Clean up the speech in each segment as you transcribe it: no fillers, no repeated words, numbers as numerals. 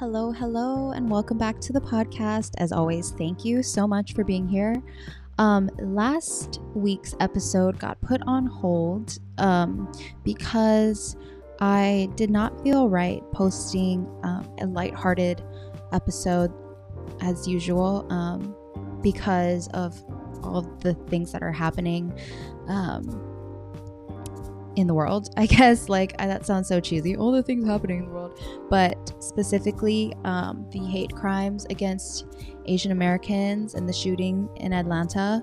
Hello, and welcome back to the podcast. As always, thank you so much for being here. Last week's episode got put on hold because I did not feel right posting a lighthearted episode as usual because of all the things that are happening in the world, I guess. That sounds so cheesy, all the things happening in the world, but specifically the hate crimes against Asian Americans and the shootings in Atlanta,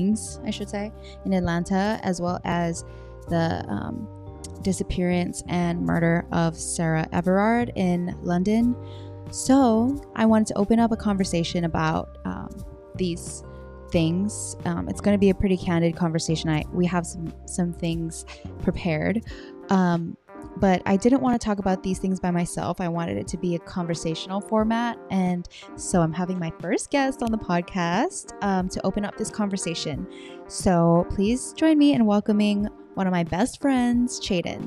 as well as the disappearance and murder of Sarah Everard in London. So I wanted to open up a conversation about these things. It's going to be a pretty candid conversation. We have some things prepared, but I didn't want to talk about these things by myself. I wanted it to be a conversational format, and so I'm having my first guest on the podcast to open up this conversation. So please join me in welcoming one of my best friends, Chaden.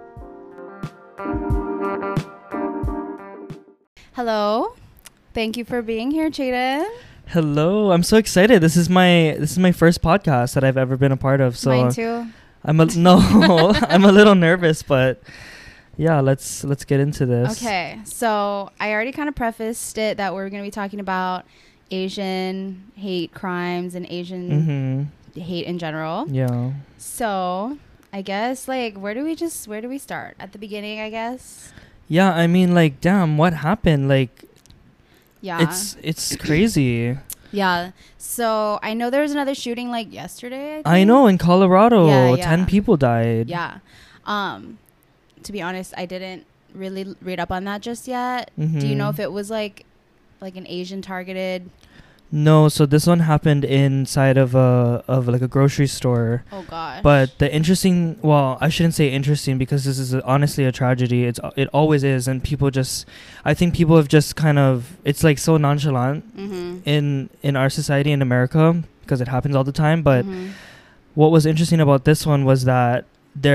Hello, thank you for being here, Chaden. Hello, I'm so excited. This is my first podcast that I've ever been a part of. So mine too. I'm a little nervous, but yeah, let's get into this. Okay, so I already kind of prefaced it that we're going to be talking about Asian hate crimes and Asian hate in general. Yeah. So I guess where do we start? At the beginning, I guess. Yeah, I mean, damn, what happened? Yeah. It's crazy. Yeah. So I know there was another shooting yesterday. I know, in Colorado, yeah. 10 people died. Yeah. To be honest, I didn't really read up on that just yet. Do you know if it was like an Asian targeted? No, so this one happened inside of a grocery store. Oh gosh. But I shouldn't say interesting, because this is honestly a tragedy. It always is, and I think people have just kind of, it's so nonchalant in our society in America, because it happens all the time. But what was interesting about this one was that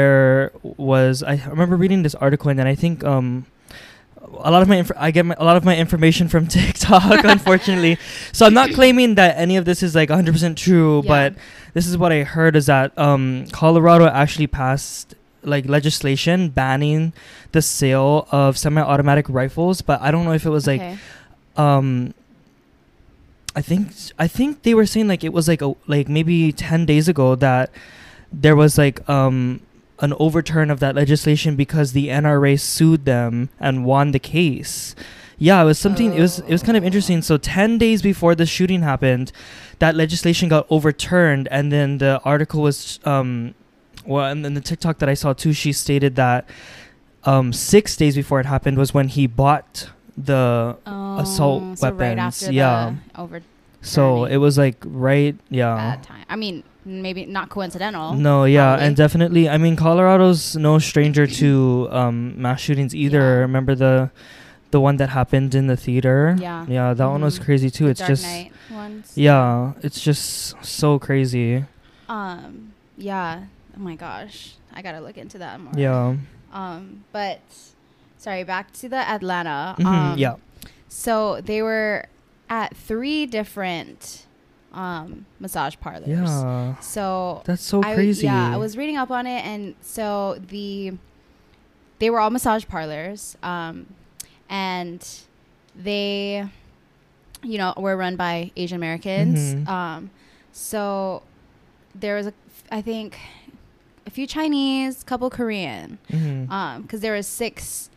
I remember reading this article, and then I think a lot of my information from TikTok, unfortunately. So I'm not claiming that any of this is 100% true, but this is what I heard, is that Colorado actually passed legislation banning the sale of semi-automatic rifles, but I don't know if it was I think they were saying it was maybe 10 days ago that there was an overturn of that legislation because the NRA sued them and won the case. Yeah, it was something. It was kind of interesting. So 10 days before the shooting happened, that legislation got overturned, and then the article was and then the TikTok that I saw too, she stated that 6 days before it happened was when he bought the assault weapons. Right after the overturning. So it was right, bad time. I mean, maybe not coincidental. No, yeah, probably. And definitely, I mean, Colorado's no stranger to mass shootings either. Yeah. Remember the one that happened in the theater? Yeah, that one was crazy too. It's Dark just Knight ones. Yeah, it's just so crazy. Yeah. Oh my gosh, I gotta look into that more. Yeah. But sorry, back to the Atlanta. Yeah. So they were at 3 different massage parlors. Yeah. So that's so crazy. I was reading up on it, and so they were all massage parlors, and they, were run by Asian Americans. So there was I think a few Chinese, couple Korean, because there was 6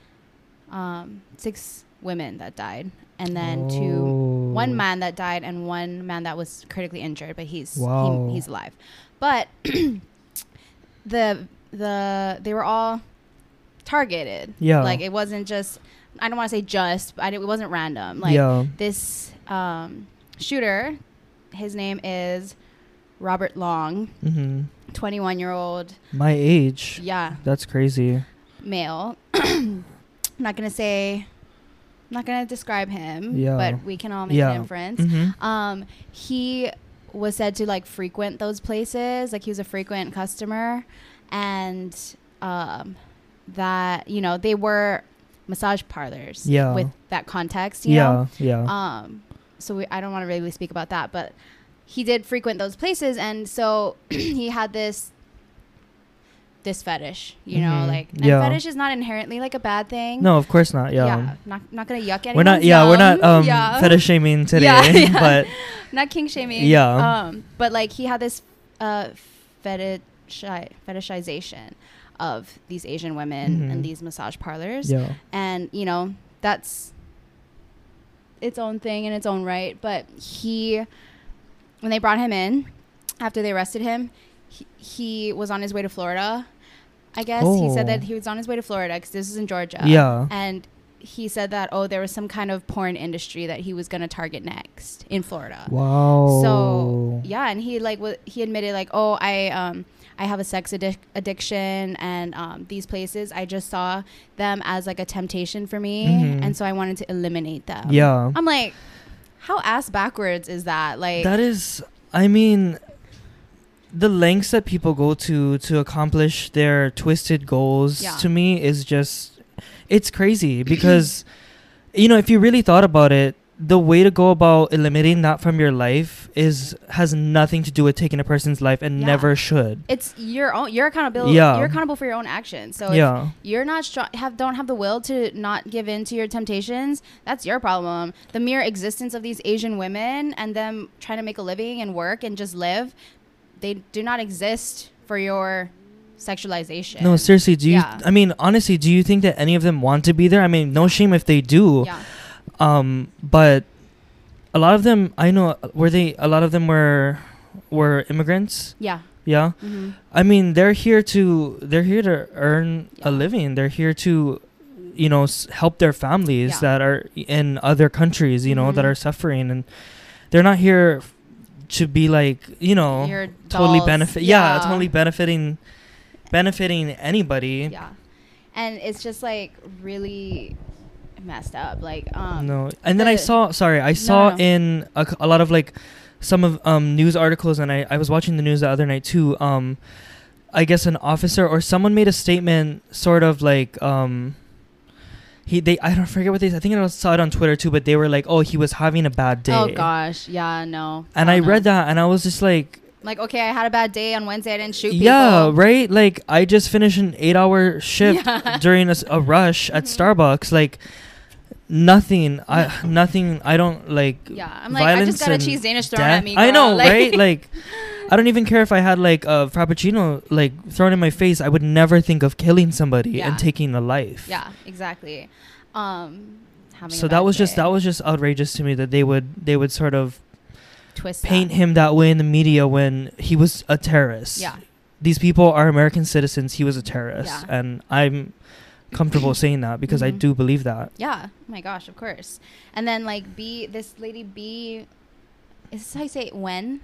women that died. And then one man that died and one man that was critically injured, but he's alive. But they were all targeted. Yeah. It wasn't just, I don't want to say just, but it wasn't random. This shooter, his name is Robert Long, 21-year-old. My age. Yeah. That's crazy. Male. I'm not going to describe him, but we can all make an inference. He was said to frequent those places. He was a frequent customer, and that, they were massage parlors. Yeah. With that context, you know? Yeah. So I don't want to really speak about that, but he did frequent those places, and so he had this fetish, you know, like, and fetish is not inherently like a bad thing. No, of course not. Yeah. Not gonna yuck anyone. We're not fetish shaming today, but not kink shaming. Yeah. But like he had this fetishization of these Asian women and these massage parlors. Yeah. And you know, that's its own thing in its own right. But when they brought him in after they arrested him, he was on his way to Florida, I guess. He said that he was on his way to Florida because this is in Georgia. Yeah. And he said that, there was some kind of porn industry that he was going to target next in Florida. Wow. So, yeah. And he he admitted like, I have a sex addiction, and these places, I just saw them as like a temptation for me. And so I wanted to eliminate them. Yeah. I'm like, how ass backwards is that? Like, that is, I mean, the lengths that people go to accomplish their twisted goals, to me, is just, it's crazy because, you know, if you really thought about it, the way to go about eliminating that from your life has nothing to do with taking a person's life, and never should. It's your own. You're accountable. You're accountable for your own actions. So if you're not don't have the will to not give in to your temptations, that's your problem. The mere existence of these Asian women and them trying to make a living and work and just live, they do not exist for your sexualization. No, seriously, I mean, honestly, do you think that any of them want to be there? I mean, no shame if they do. Yeah. But a lot of them, I know, a lot of them were immigrants. Yeah. Yeah. I mean, they're here to earn a living. They're here to, you know, help their families that are in other countries, you know, that are suffering, and they're not here to be like, you know, totally totally benefiting anybody. Yeah. And it's just like really messed up, like no. And then I saw in a lot of like some of news articles, and I was watching the news the other night too. I guess an officer or someone made a statement, sort of like I don't forget what they. I think I saw it on Twitter too, but they were like, "Oh, he was having a bad day." Oh gosh, yeah, no. And I read that, and I was just like, okay, I had a bad day on Wednesday. I didn't shoot people. Yeah, right. Like I just finished an 8-hour shift during a rush at Starbucks. Like. Nothing. I don't like. Yeah, I'm like, I just got a cheese Danish thrown at me. Girl. I know, right? Like, I don't even care if I had like a frappuccino like thrown in my face. I would never think of killing somebody and taking a life. Yeah, exactly. So that was just outrageous to me that they would sort of paint him that way in the media when he was a terrorist. Yeah, these people are American citizens. He was a terrorist, and I'm comfortable saying that because I do believe that. Yeah. Oh my gosh, of course. And then like this lady B, is this how you say it? Wen?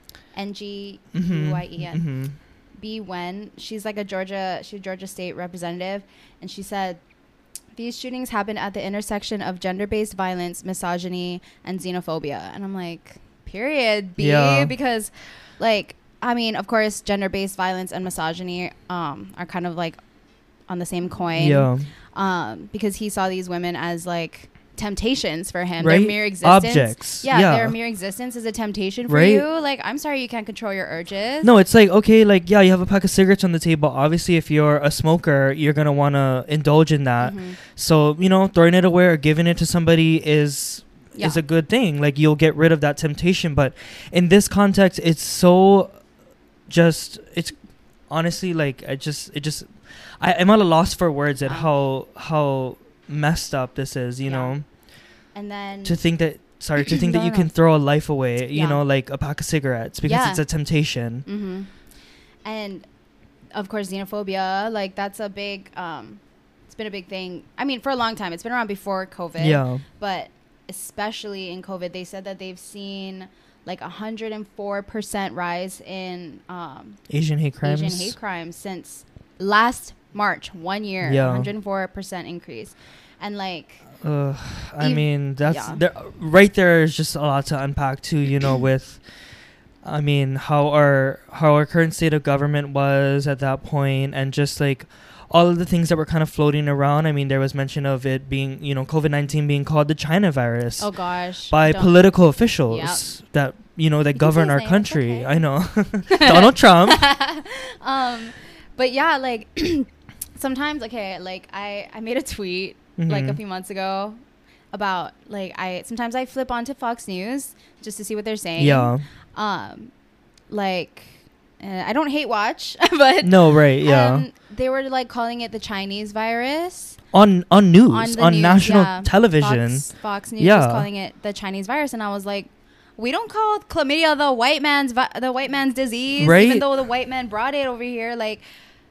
Nguyen. B Wen. She's like a Georgia State representative, and she said these shootings happen at the intersection of gender-based violence, misogyny, and xenophobia. And I'm like, period, B, because like, I mean, of course, gender-based violence and misogyny are kind of like on the same coin, because he saw these women as like temptations for him. Their mere existence, objects. Their mere existence is a temptation for you. Like, I'm sorry, you can't control your urges. No, it's like, okay, like, you have a pack of cigarettes on the table. Obviously, if you're a smoker, you're gonna want to indulge in that. So, you know, throwing it away or giving it to somebody is a good thing. Like, you'll get rid of that temptation. But in this context, it's so it's honestly like I'm at a loss for words at how messed up this is, you know. And then to think that you can throw a life away, you know, like a pack of cigarettes because it's a temptation. And of course, xenophobia, like that's a big it's been a big thing. I mean, for a long time. It's been around before COVID. But especially in COVID, they said that they've seen like 104% rise in Asian hate crimes since last March, 1 year. 104% increase. And like I mean, that's right there is just a lot to unpack too, you know, with I mean how our current state of government was at that point, and just like all of the things that were kind of floating around. I mean, there was mention of it being, you know, COVID-19 being called the China virus. Oh gosh. By political officials that, you know, that govern our country. I know. Donald Trump. But yeah, like sometimes, like I made a tweet like a few months ago about like sometimes I flip onto Fox News just to see what they're saying. Yeah. Like I don't hate watch, but no, right, yeah. They were like calling it the Chinese virus on news, on national television. Fox News was calling it the Chinese virus, and I was like, we don't call chlamydia the white man's disease, right? Even though the white man brought it over here, like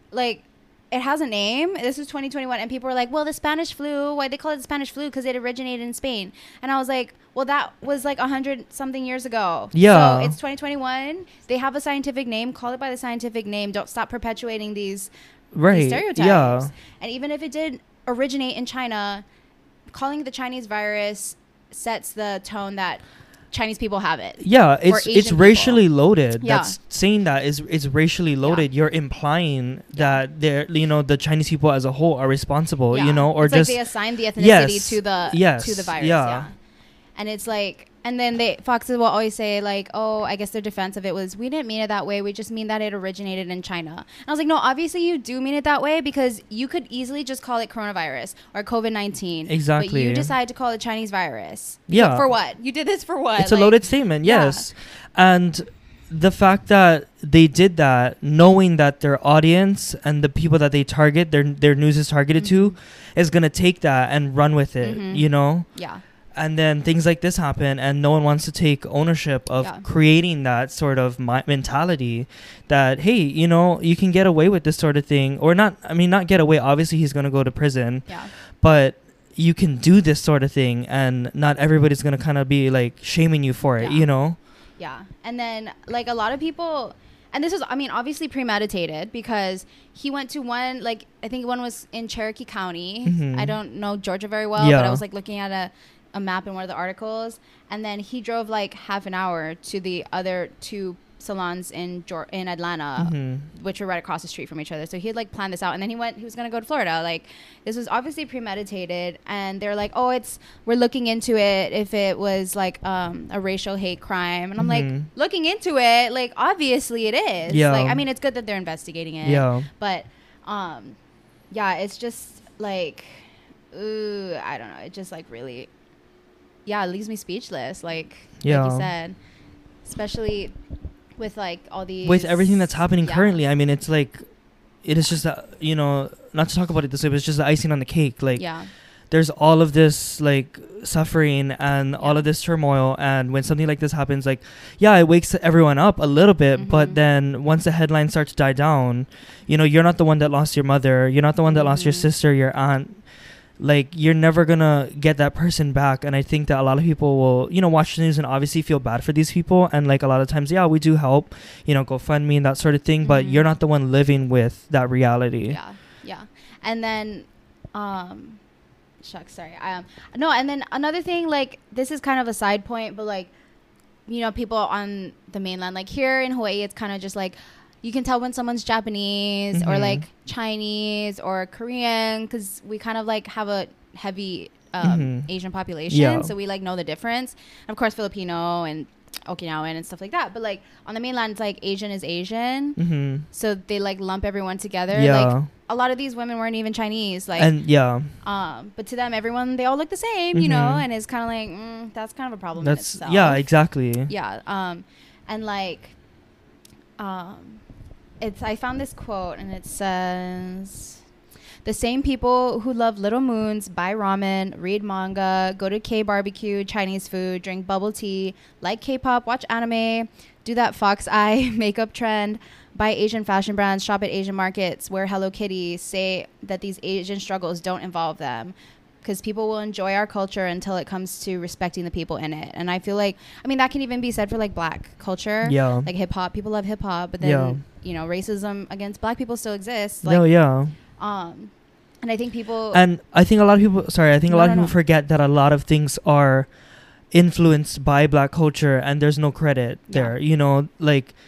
it has a name. This was 2021, and people were like, well, the Spanish flu, why they call it the Spanish flu? Because it originated in Spain. And I was like, well, that was like 100-something years ago. Yeah. So it's 2021. They have a scientific name. Call it by the scientific name. Don't stop perpetuating these stereotypes. Yeah. And even if it did originate in China, calling it the Chinese virus sets the tone that Chinese people have it. Yeah, it's racially loaded. Yeah. That's saying that is racially loaded. Yeah. You're implying that the Chinese people as a whole are responsible, you know, or it's just like they assign the ethnicity to the virus. Yeah. And it's like, and then Foxes will always say like, oh, I guess their defense of it was, we didn't mean it that way. We just mean that it originated in China. And I was like, no, obviously you do mean it that way, because you could easily just call it coronavirus or COVID-19. Exactly. But you decide to call it Chinese virus. Yeah. For what? You did this for what? It's a loaded statement. Yes. Yeah. And the fact that they did that, knowing that their audience and the people that they target, their news is targeted to, is going to take that and run with it, you know? Yeah. And then things like this happen, and no one wants to take ownership of creating that sort of mentality that, hey, you know, you can get away with this sort of thing, or not. I mean, not get away. Obviously, he's going to go to prison. Yeah. But you can do this sort of thing, and not everybody's going to kind of be like shaming you for it, you know? Yeah. And then like a lot of people, and this is, I mean, obviously premeditated, because he went to one, like, I think one was in Cherokee County. I don't know Georgia very well, but I was like looking at a map in one of the articles, and then he drove like half an hour to the other two salons in Atlanta, which were right across the street from each other. So he had like planned this out, and then he was going to go to Florida. Like, this was obviously premeditated, and they're like, oh, we're looking into it if it was like a racial hate crime. And I'm like, looking into it, like, obviously it is. Yeah. Like, I mean, it's good that they're investigating it. Yeah. But yeah, it's just like, ooh, I don't know. It just like really, it leaves me speechless. Like you said, especially with like all these, with everything that's happening currently. I mean, it's like, it is just you know, not to talk about it this way, but it's just the icing on the cake. Like, there's all of this like suffering and all of this turmoil, and when something like this happens, like, it wakes everyone up a little bit, but then once the headlines start to die down, you know, you're not the one that lost your mother, you're not the one that lost your sister, your aunt. Like, you're never gonna get that person back. And I think that a lot of people will, you know, watch the news and obviously feel bad for these people, and like a lot of times, we do help, you know, GoFundMe and that sort of thing, but you're not the one living with that reality. And then shucks, sorry. No, and then another thing, like, this is kind of a side point, but like, you know, people on the mainland, like here in Hawaii, it's kind of just like, you can tell when someone's Japanese or like Chinese or Korean, because we kind of like have a heavy Asian population, so we like know the difference. And of course, Filipino and Okinawan and stuff like that. But like on the mainland, it's like Asian is Asian, so they like lump everyone together. Like a lot of these women weren't even Chinese, like, and but to them, everyone, they all look the same, you know, and it's kind of like that's kind of a problem. That's in itself. Exactly. And like I found this quote, and it says, the same people who love Little Moons, buy ramen, read manga, go to K-barbecue, Chinese food, drink bubble tea, like K-pop, watch anime, do that fox eye makeup trend, buy Asian fashion brands, shop at Asian markets, wear Hello Kitty, say that these Asian struggles don't involve them. Because people will enjoy our culture until it comes to respecting the people in it. And I feel like, I mean, that can even be said for like black culture. Like hip hop, people love hip hop, but then, you know, racism against black people still exists. Like, and I think people, and I think a lot of people, a lot of people forget that a lot of things are influenced by black culture, and there's no credit there, you know, like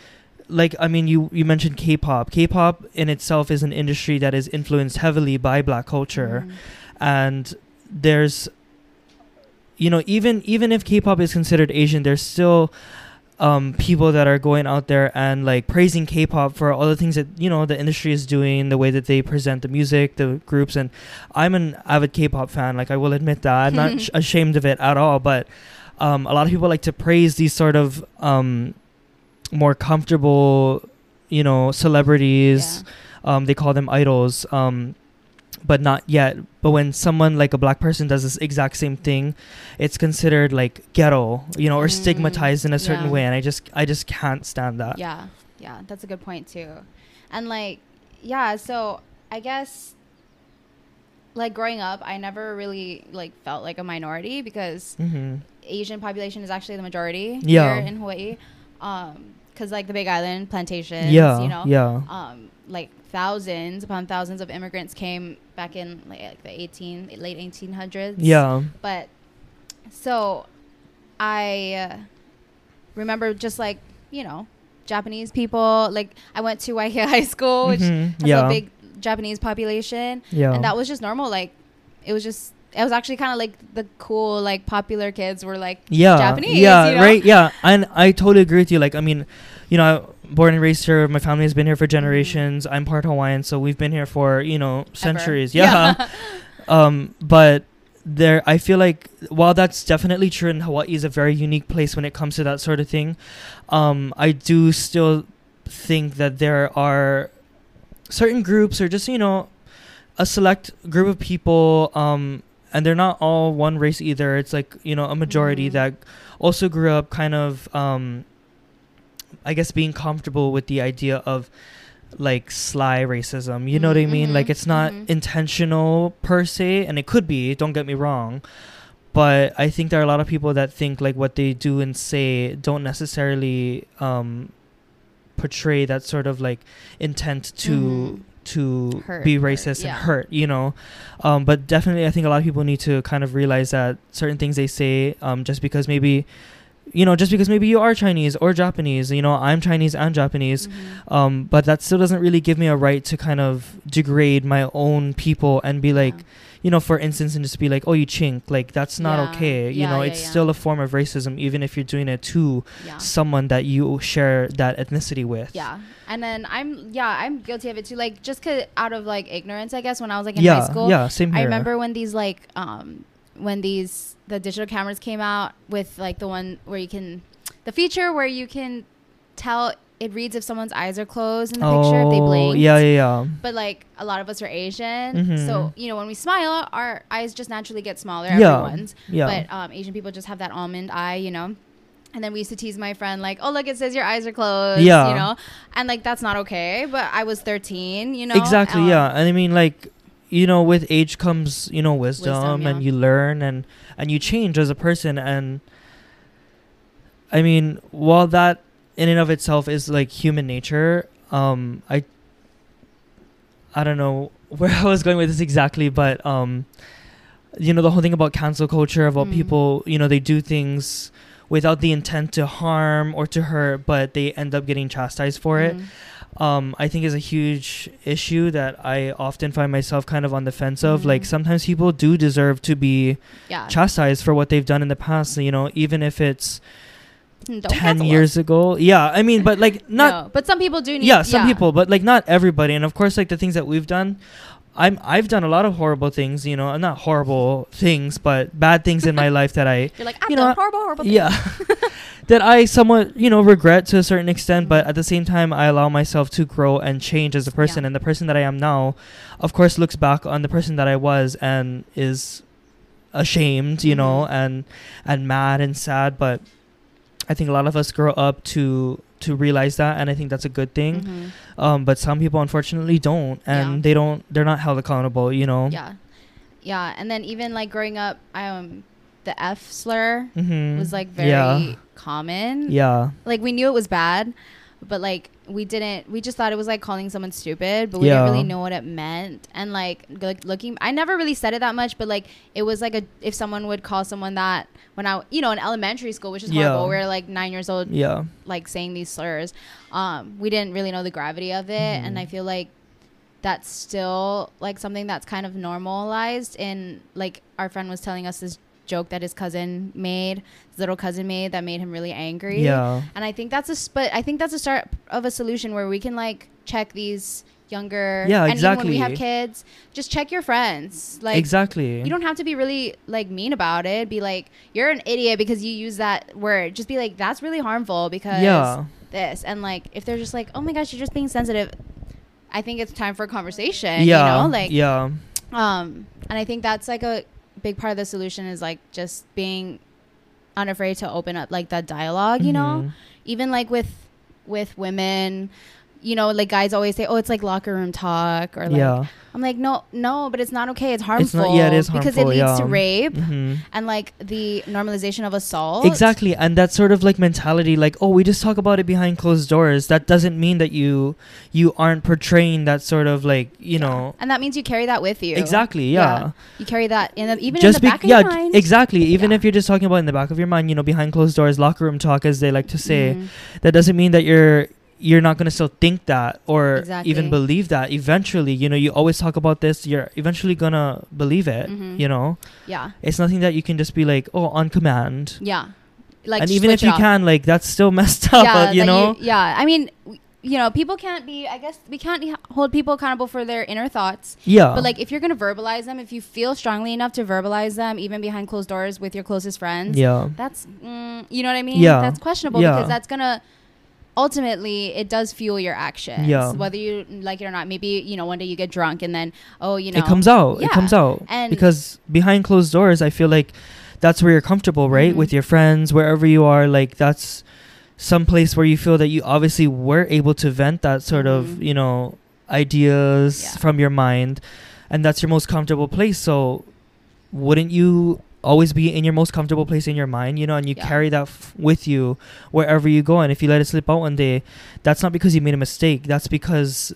like, I mean, you mentioned K-pop. K-pop in itself is an industry that is influenced heavily by Black culture. And there's, even if K-pop is considered Asian, there's still people that are going out there and like praising K-pop for all the things that the industry is doing, the way that they present the music, the groups. And I'm an avid K-pop fan, like I will admit that. I'm not ashamed of it at all, but a lot of people like to praise these sort of more comfortable celebrities. They call them idols, but not yet. But when someone like a Black person does this exact same thing, it's considered like ghetto, or stigmatized in a certain way. And I just can't stand that. Yeah, that's a good point too. And like, so I guess like growing up, I never really like felt like a minority because Asian population is actually the majority here in Hawaii. Because like the Big Island plantations, like thousands upon thousands of immigrants came back in like the late 1800s. Yeah. But so I remember just like, Japanese people, like I went to Waihea High School, which has a big Japanese population. Yeah. And that was just normal. Like it was actually kind of like the cool, like popular kids were like Japanese. Yeah, right. Yeah. And I totally agree with you. Like, I mean, born and raised here. My family has been here for generations. I'm part Hawaiian, so we've been here for, centuries. Yeah. But I feel like while that's definitely true, and Hawaii is a very unique place when it comes to that sort of thing, I do still think that there are certain groups or just, a select group of people, and they're not all one race either. It's like, a majority that also grew up kind of, I guess, being comfortable with the idea of like sly racism. You know what I mean? Like it's not intentional per se, and it could be, don't get me wrong. But I think there are a lot of people that think like what they do and say don't necessarily portray that sort of like intent to hurt, be racist and hurt, but definitely I think a lot of people need to kind of realize that certain things they say, just because maybe you are Chinese or Japanese, I'm Chinese and Japanese, but that still doesn't really give me a right to kind of degrade my own people and be like, for instance, and just be like, oh, you chink, like that's not okay. It's still a form of racism, even if you're doing it to someone that you share that ethnicity with. Yeah. And then I'm guilty of it too. Like just out of like ignorance, I guess, when I was like in high school. Yeah, same here. I remember when these like, the digital cameras came out with like the feature where you can tell, it reads if someone's eyes are closed in the picture if they blink. Yeah. But like a lot of us are Asian, so when we smile, our eyes just naturally get smaller. Everyone's. Yeah. But Asian people just have that almond eye, And then we used to tease my friend like, oh look, it says your eyes are closed. Yeah. And like that's not okay. But I was 13. Exactly. Yeah. And I mean like, with age comes, wisdom and you learn and you change as a person. And I mean, while that in and of itself is like human nature, I don't know where I was going with this exactly, but, the whole thing about cancel culture, about people, they do things without the intent to harm or to hurt, but they end up getting chastised for it. I think is a huge issue that I often find myself kind of on the fence of. Like sometimes people do deserve to be chastised for what they've done in the past, even if it's 10 years ago. Yeah, I mean, but like not. No, but some people do need. Yeah, some people, but like not everybody. And of course, like the things that we've done, I've done a lot of horrible things. Not horrible things, but bad things in my life that You're like, I've done horrible things. Yeah. That I somewhat, regret to a certain extent, but at the same time, I allow myself to grow and change as a person. And the person that I am now, of course, looks back on the person that I was and is ashamed, and mad and sad. But I think a lot of us grow up to realize that, and I think that's a good thing. But some people unfortunately don't, and they're not held accountable, Yeah. And then even like growing up, the F slur was like very common. Yeah. Like we knew it was bad, but like we just thought it was like calling someone stupid, but we didn't really know what it meant. And like looking, I never really said it that much, but like it was like if someone would call someone that when I, in elementary school, which is horrible, we were like 9 years old, like saying these slurs, we didn't really know the gravity of it. And I feel like that's still like something that's kind of normalized. In like our friend was telling us this joke that his little cousin made that made him really angry. And I think that's a start of a solution where we can like check these younger, and even when we have kids, just check your friends. Like, exactly, you don't have to be really like mean about it. Be like, you're an idiot because you use that word. Just be like, that's really harmful because this. And like, if they're just like, oh my gosh, you're just being sensitive, I think it's time for a conversation. And I think that's like a big part of the solution is like just being unafraid to open up like that dialogue, even like with women, like guys always say, oh, it's like locker room talk, or like I'm like, no, but it's not okay. It's harmful. It is harmful because it leads to rape and like the normalization of assault. Exactly. And that sort of like mentality, like, oh, we just talk about it behind closed doors. That doesn't mean that you aren't portraying that sort of like, know. And that means you carry that with you. Exactly. Yeah. You carry that even in the back of your mind. Exactly. Even if you're just talking about in the back of your mind, behind closed doors, locker room talk, as they like to say, that doesn't mean that you're not going to still think that or even believe that. Eventually, you always talk about this, you're eventually going to believe it, Yeah. It's nothing that you can just be like, oh, on command. Yeah. Like, and even if you can, like, that's still messed up, I mean, people can't be, I guess we can't hold people accountable for their inner thoughts. Yeah. But like, if you're going to verbalize them, if you feel strongly enough to verbalize them, even behind closed doors with your closest friends, that's, you know what I mean? Yeah. That's questionable because that's going to, ultimately it does fuel your actions, whether you like it or not. Maybe one day you get drunk and then it comes out. And because behind closed doors, I feel like that's where you're comfortable, right? With your friends, wherever you are, like that's some place where you feel that you obviously were able to vent that sort of ideas from your mind, and that's your most comfortable place. So wouldn't you always be in your most comfortable place in your mind, and you carry that with you wherever you go? And if you let it slip out one day, that's not because you made a mistake. That's because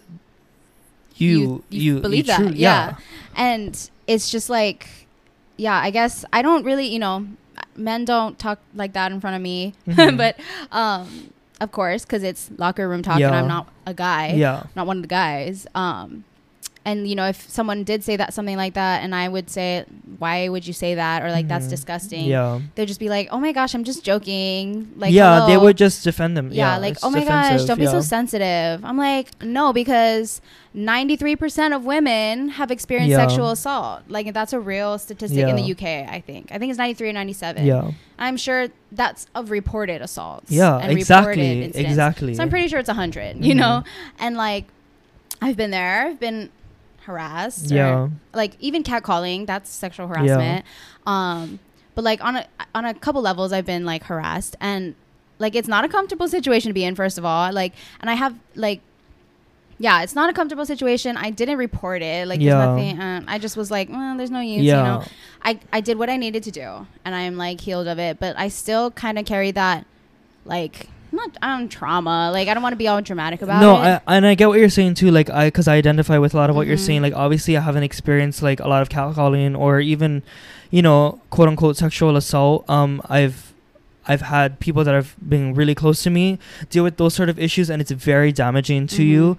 you believe that. And it's just like, I guess I don't really, men don't talk like that in front of me, but of course, because it's locker room talk and I'm not a guy, not one of the guys. And, if someone did say that, something like that, and I would say, why would you say that? Or like, that's disgusting. Yeah. They'd just be like, oh my gosh, I'm just joking. Like, hello. They would just defend them. Yeah. Like, oh my gosh, don't be so sensitive. I'm like, no, because 93% of women have experienced sexual assault. Like, that's a real statistic in the UK, I think. I think it's 93 or 97. Yeah. I'm sure that's of reported assalts. Yeah, and exactly. Reported Exactly. So I'm pretty sure it's 100, you know? And like, I've been there. I've been harassed, or like even catcalling, that's sexual harassment. But like on a couple levels I've been like harassed, and like it's not a comfortable situation to be in, first of all. Like, and I have like, it's not a comfortable situation. I didn't report it, like there's nothing, I just was like, there's no use, I did what I needed to do, and I'm like healed of it, but I still kind of carry that like not trauma. Like, I don't want to be all dramatic about it. And I get what you're saying too. Like, because I identify with a lot of what you're saying. Like, obviously I haven't experienced like a lot of catcalling or even, quote unquote sexual assault. I've had people that have been really close to me deal with those sort of issues, and it's very damaging to you.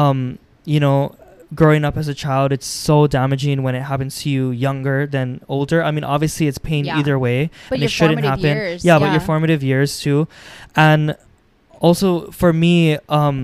Growing up as a child, it's so damaging when it happens to you younger than older. I mean, obviously it's pain either way, but and your it shouldn't happen. Years, but your formative years too. And also for me,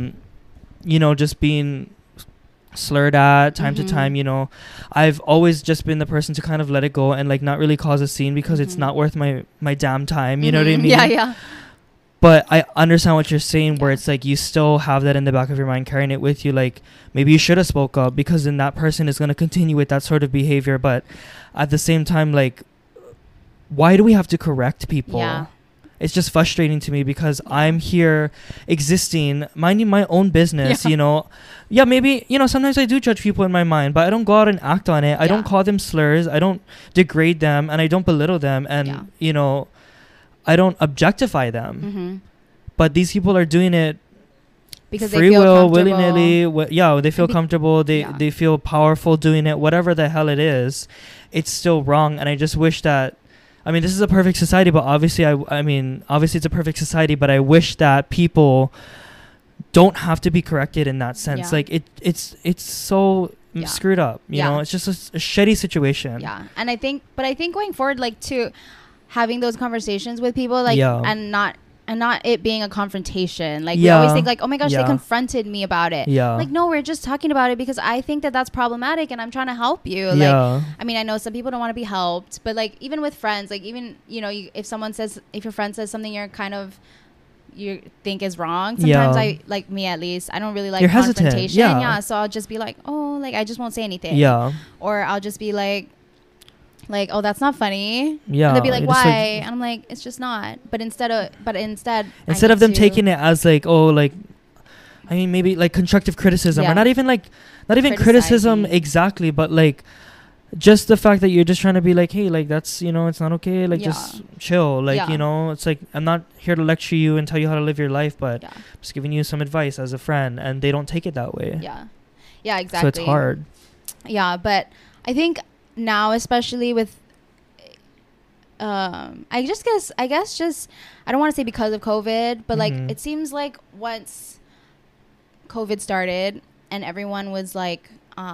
just being slurred at time to time, I've always just been the person to kind of let it go and like not really cause a scene because it's not worth my damn time. You know what I mean? Yeah. But I understand what you're saying, where it's like you still have that in the back of your mind, carrying it with you. Like, maybe you should have spoke up, because then that person is going to continue with that sort of behavior. But at the same time, like, why do we have to correct people? Yeah. It's just frustrating to me, because I'm here existing, minding my own business, maybe, sometimes I do judge people in my mind, but I don't go out and act on it. I don't call them slurs. I don't degrade them, and I don't belittle them. And, I don't objectify them. But these people are doing it because free they feel will, comfortable. willy-nilly, they feel comfortable, they feel powerful doing it, whatever the hell it is, it's still wrong. And I just wish that, I mean, this is a perfect society, but obviously obviously it's a perfect society, but I wish that people don't have to be corrected in that sense. Like it's so screwed up, you know. It's just a shitty situation. And I think going forward, like, to having those conversations with people, like, and not it being a confrontation. Like, we always think, like, oh my gosh, they confronted me about it. Like, no, we're just talking about it because I think that that's problematic and I'm trying to help you. Like, I mean, I know some people don't want to be helped, but, like, even with friends, like, even, you know, if your friend says something you think is wrong, sometimes I, like, me at least, I don't really like confrontation. So I'll just be like, oh, like, I just won't say anything. Or I'll just be like, oh, that's not funny. And they'll be like, why? Like, and I'm like, it's just not. But instead of them taking it as, like, oh, like, I mean, maybe, like, constructive criticism, or not even criticism exactly, but, like, just the fact that you're just trying to be like, hey, like, that's, you know, it's not okay, like, just chill, like, you know, it's like, I'm not here to lecture you and tell you how to live your life, but I'm just giving you some advice as a friend, and they don't take it that way. Exactly. So it's hard. But I think now, especially with I guess I don't want to say because of COVID, but like, it seems like once COVID started and everyone was like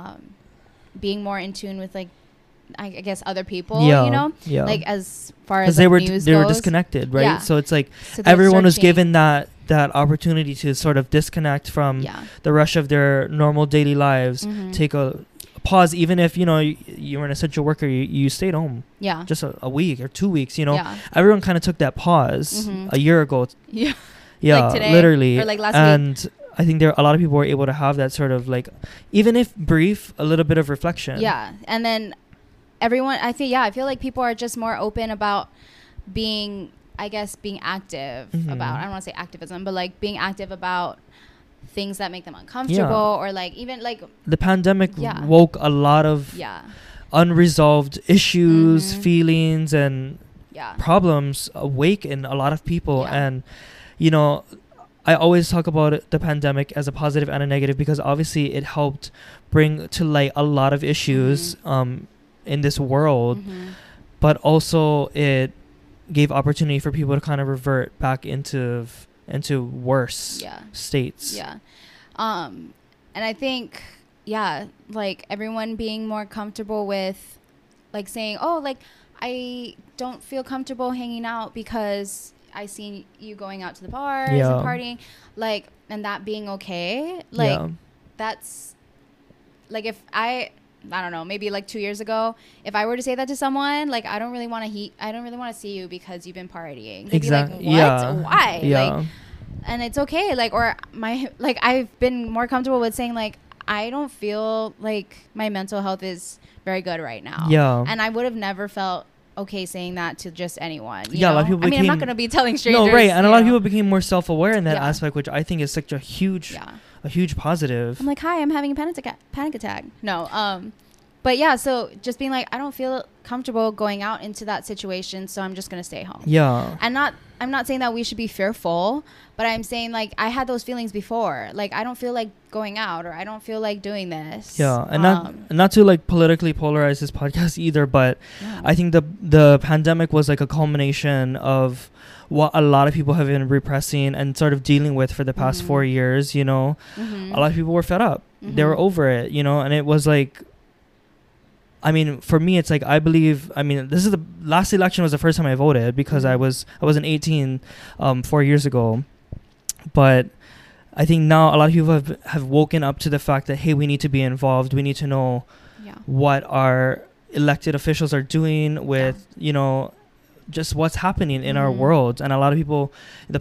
being more in tune with, like, I guess other people, you know, like, as far as, like, they were disconnected, right? So it's like, so everyone was given that opportunity to sort of disconnect from the rush of their normal daily lives, take a pause, even if, you know, you were an essential worker, you stayed home just a week or 2 weeks, you know. Everyone kind of took that pause a year ago, like today, literally, or like last week. I think a lot of people were able to have that sort of, like, even if brief, a little bit of reflection. And then everyone, I feel like people are just more open about being active about, I don't want to say activism, but, like, being active about things that make them uncomfortable, or, like, even, like, the pandemic woke a lot of unresolved issues, feelings, and problems awake in a lot of people. And, you know, I always talk about the pandemic as a positive and a negative, because obviously it helped bring to light a lot of issues in this world, but also it gave opportunity for people to kind of revert back into worse states. And I think like, everyone being more comfortable with, like, saying, oh, like, I don't feel comfortable hanging out because I seen you going out to the bars and partying, like, and that being okay, like, that's, like, if I don't know, maybe, like, 2 years ago, if I were to say that to someone, like, I don't really want to see you because you've been partying. They'd be like, what? Why? Like, and it's okay. Like, or I've been more comfortable with saying, like, I don't feel like my mental health is very good right now. And I would have never felt okay saying that to just anyone. You know? A lot of people I'm not going to be telling strangers. No, right. And a lot of people became more self-aware in that aspect, which I think is such a huge positive. I'm like, hi, I'm having a panic attack. No. But yeah, so just being like, I don't feel comfortable going out into that situation, so I'm just going to stay home. And I'm not saying that we should be fearful, but I'm saying, like, I had those feelings before. Like, I don't feel like going out, or I don't feel like doing this. And not to, like, politically polarize this podcast either, but I think the pandemic was, like, a culmination of what a lot of people have been repressing and sort of dealing with for the past 4 years, you know. A lot of people were fed up. They were over it, you know, and it was like, I mean, for me, it's like, I believe, I mean, this is the last election was the first time I voted, because I wasn't 18 4 years ago. But I think now a lot of people have woken up to the fact that, hey, we need to be involved. We need to know what our elected officials are doing with, you know, just what's happening in our world. And a lot of people, the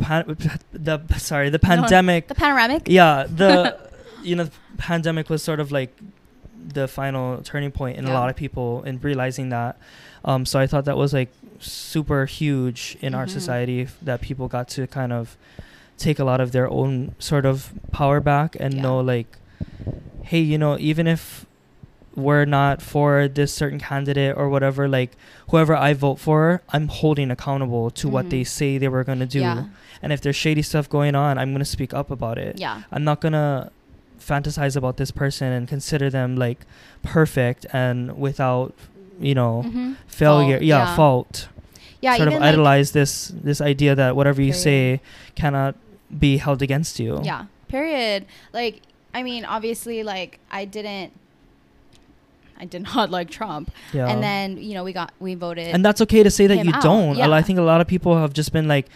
pandemic. The panoramic. The you know, the pandemic was sort of like the final turning point in a lot of people in realizing that. So I thought that was, like, super huge in our society, that people got to kind of take a lot of their own sort of power back and know, like, hey, you know, even if were not for this certain candidate or whatever, like whoever I vote for, I'm holding accountable to what they say they were going to do. Yeah. And if there's shady stuff going on, I'm going to speak up about it. Yeah. I'm not going to fantasize about this person and consider them like perfect and without, you know, failure. Fault. Yeah. Sort of idolize this idea that whatever you say cannot be held against you. Yeah. Period. Like, I mean, obviously, like, I did not like Trump. Yeah. And then, you know, we voted. And that's okay to say that you don't. Yeah. I think a lot of people have just been like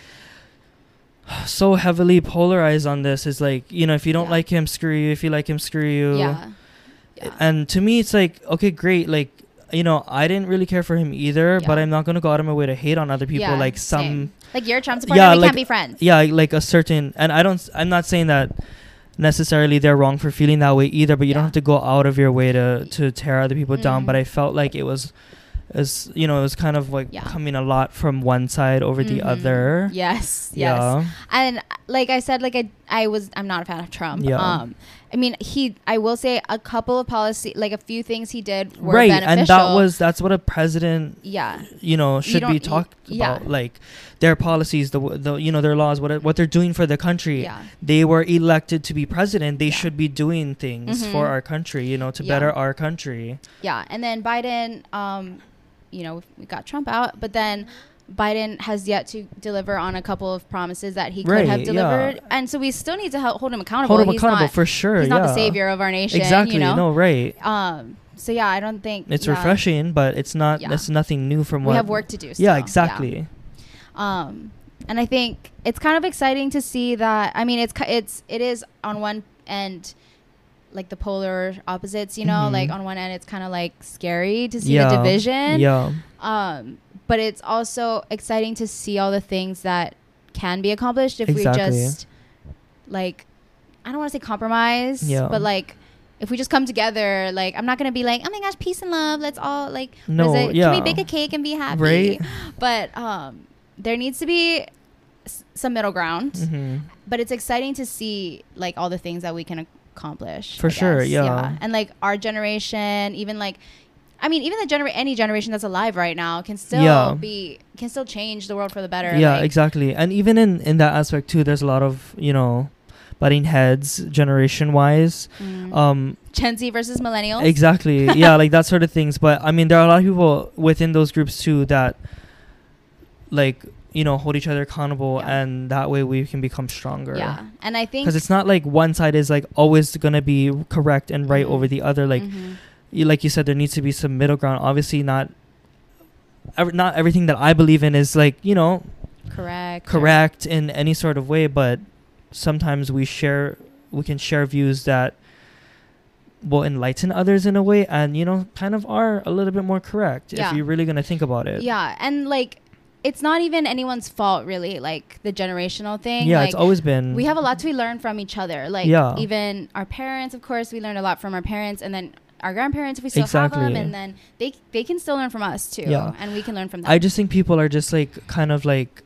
so heavily polarized on this. Is like, you know, if you don't like him, screw you. If you like him, screw you. Yeah. And to me, it's like, okay, great. Like, you know, I didn't really care for him either, but I'm not going to go out of my way to hate on other people. Like same. Like, you're a Trump supporter, we can't be friends. Yeah, like a certain, and I'm not saying that necessarily they're wrong for feeling that way either, but you don't have to go out of your way to tear other people down. But I felt like it was, as you know, it was kind of like coming a lot from one side over the other. Yes. And like I said, like I'm not a fan of Trump. I mean, I will say a couple of policy, like a few things he did were beneficial. And that's what a president, you know, should be talked about. Like their policies, the you know, their laws, what they're doing for the country. Yeah. They were elected to be president. They should be doing things for our country, you know, to better our country. Yeah. And then Biden, you know, we got Trump out, but then Biden has yet to deliver on a couple of promises that he could have delivered. And so we still need to hold him accountable. For sure. He's not the savior of our nation. Exactly. You know? No, right. So yeah, I don't think it's refreshing, but it's not, it's nothing new from what we have work to do. Still. Yeah, exactly. Yeah. And I think it's kind of exciting to see that. I mean, it is on one end, like the polar opposites, you know, like on one end, it's kind of like scary to see the division. Yeah. But it's also exciting to see all the things that can be accomplished if we just, like, I don't want to say compromise, but like, if we just come together, like, I'm not going to be like, oh my gosh, peace and love. Let's all like, can we bake a cake and be happy? Right. But there needs to be some middle ground. But it's exciting to see like all the things that we can accomplish. For sure. Yeah. And like our generation, even like, I mean, even any generation that's alive right now can still can still change the world for the better. Yeah, like, exactly. And even in that aspect too, there's a lot of, you know, butting heads generation wise. Gen Z versus millennials. Exactly. Yeah, like that sort of things. But I mean, there are a lot of people within those groups too that, like, you know, hold each other accountable, and that way we can become stronger. Yeah. And I think because it's not like one side is like always gonna be correct and right over the other. Like like you said, there needs to be some middle ground. Obviously not everything that I believe in is like, you know, correct in any sort of way, but sometimes we can share views that will enlighten others in a way, and, you know, kind of are a little bit more correct if you're really going to think about it. Yeah. And like, it's not even anyone's fault, really, like the generational thing. Yeah, like, it's always been. We have a lot to learn from each other. Like, even our parents, of course, we learned a lot from our parents, and then our grandparents, if we still have them, and then they can still learn from us too, and we can learn from them. I just think people are just like kind of like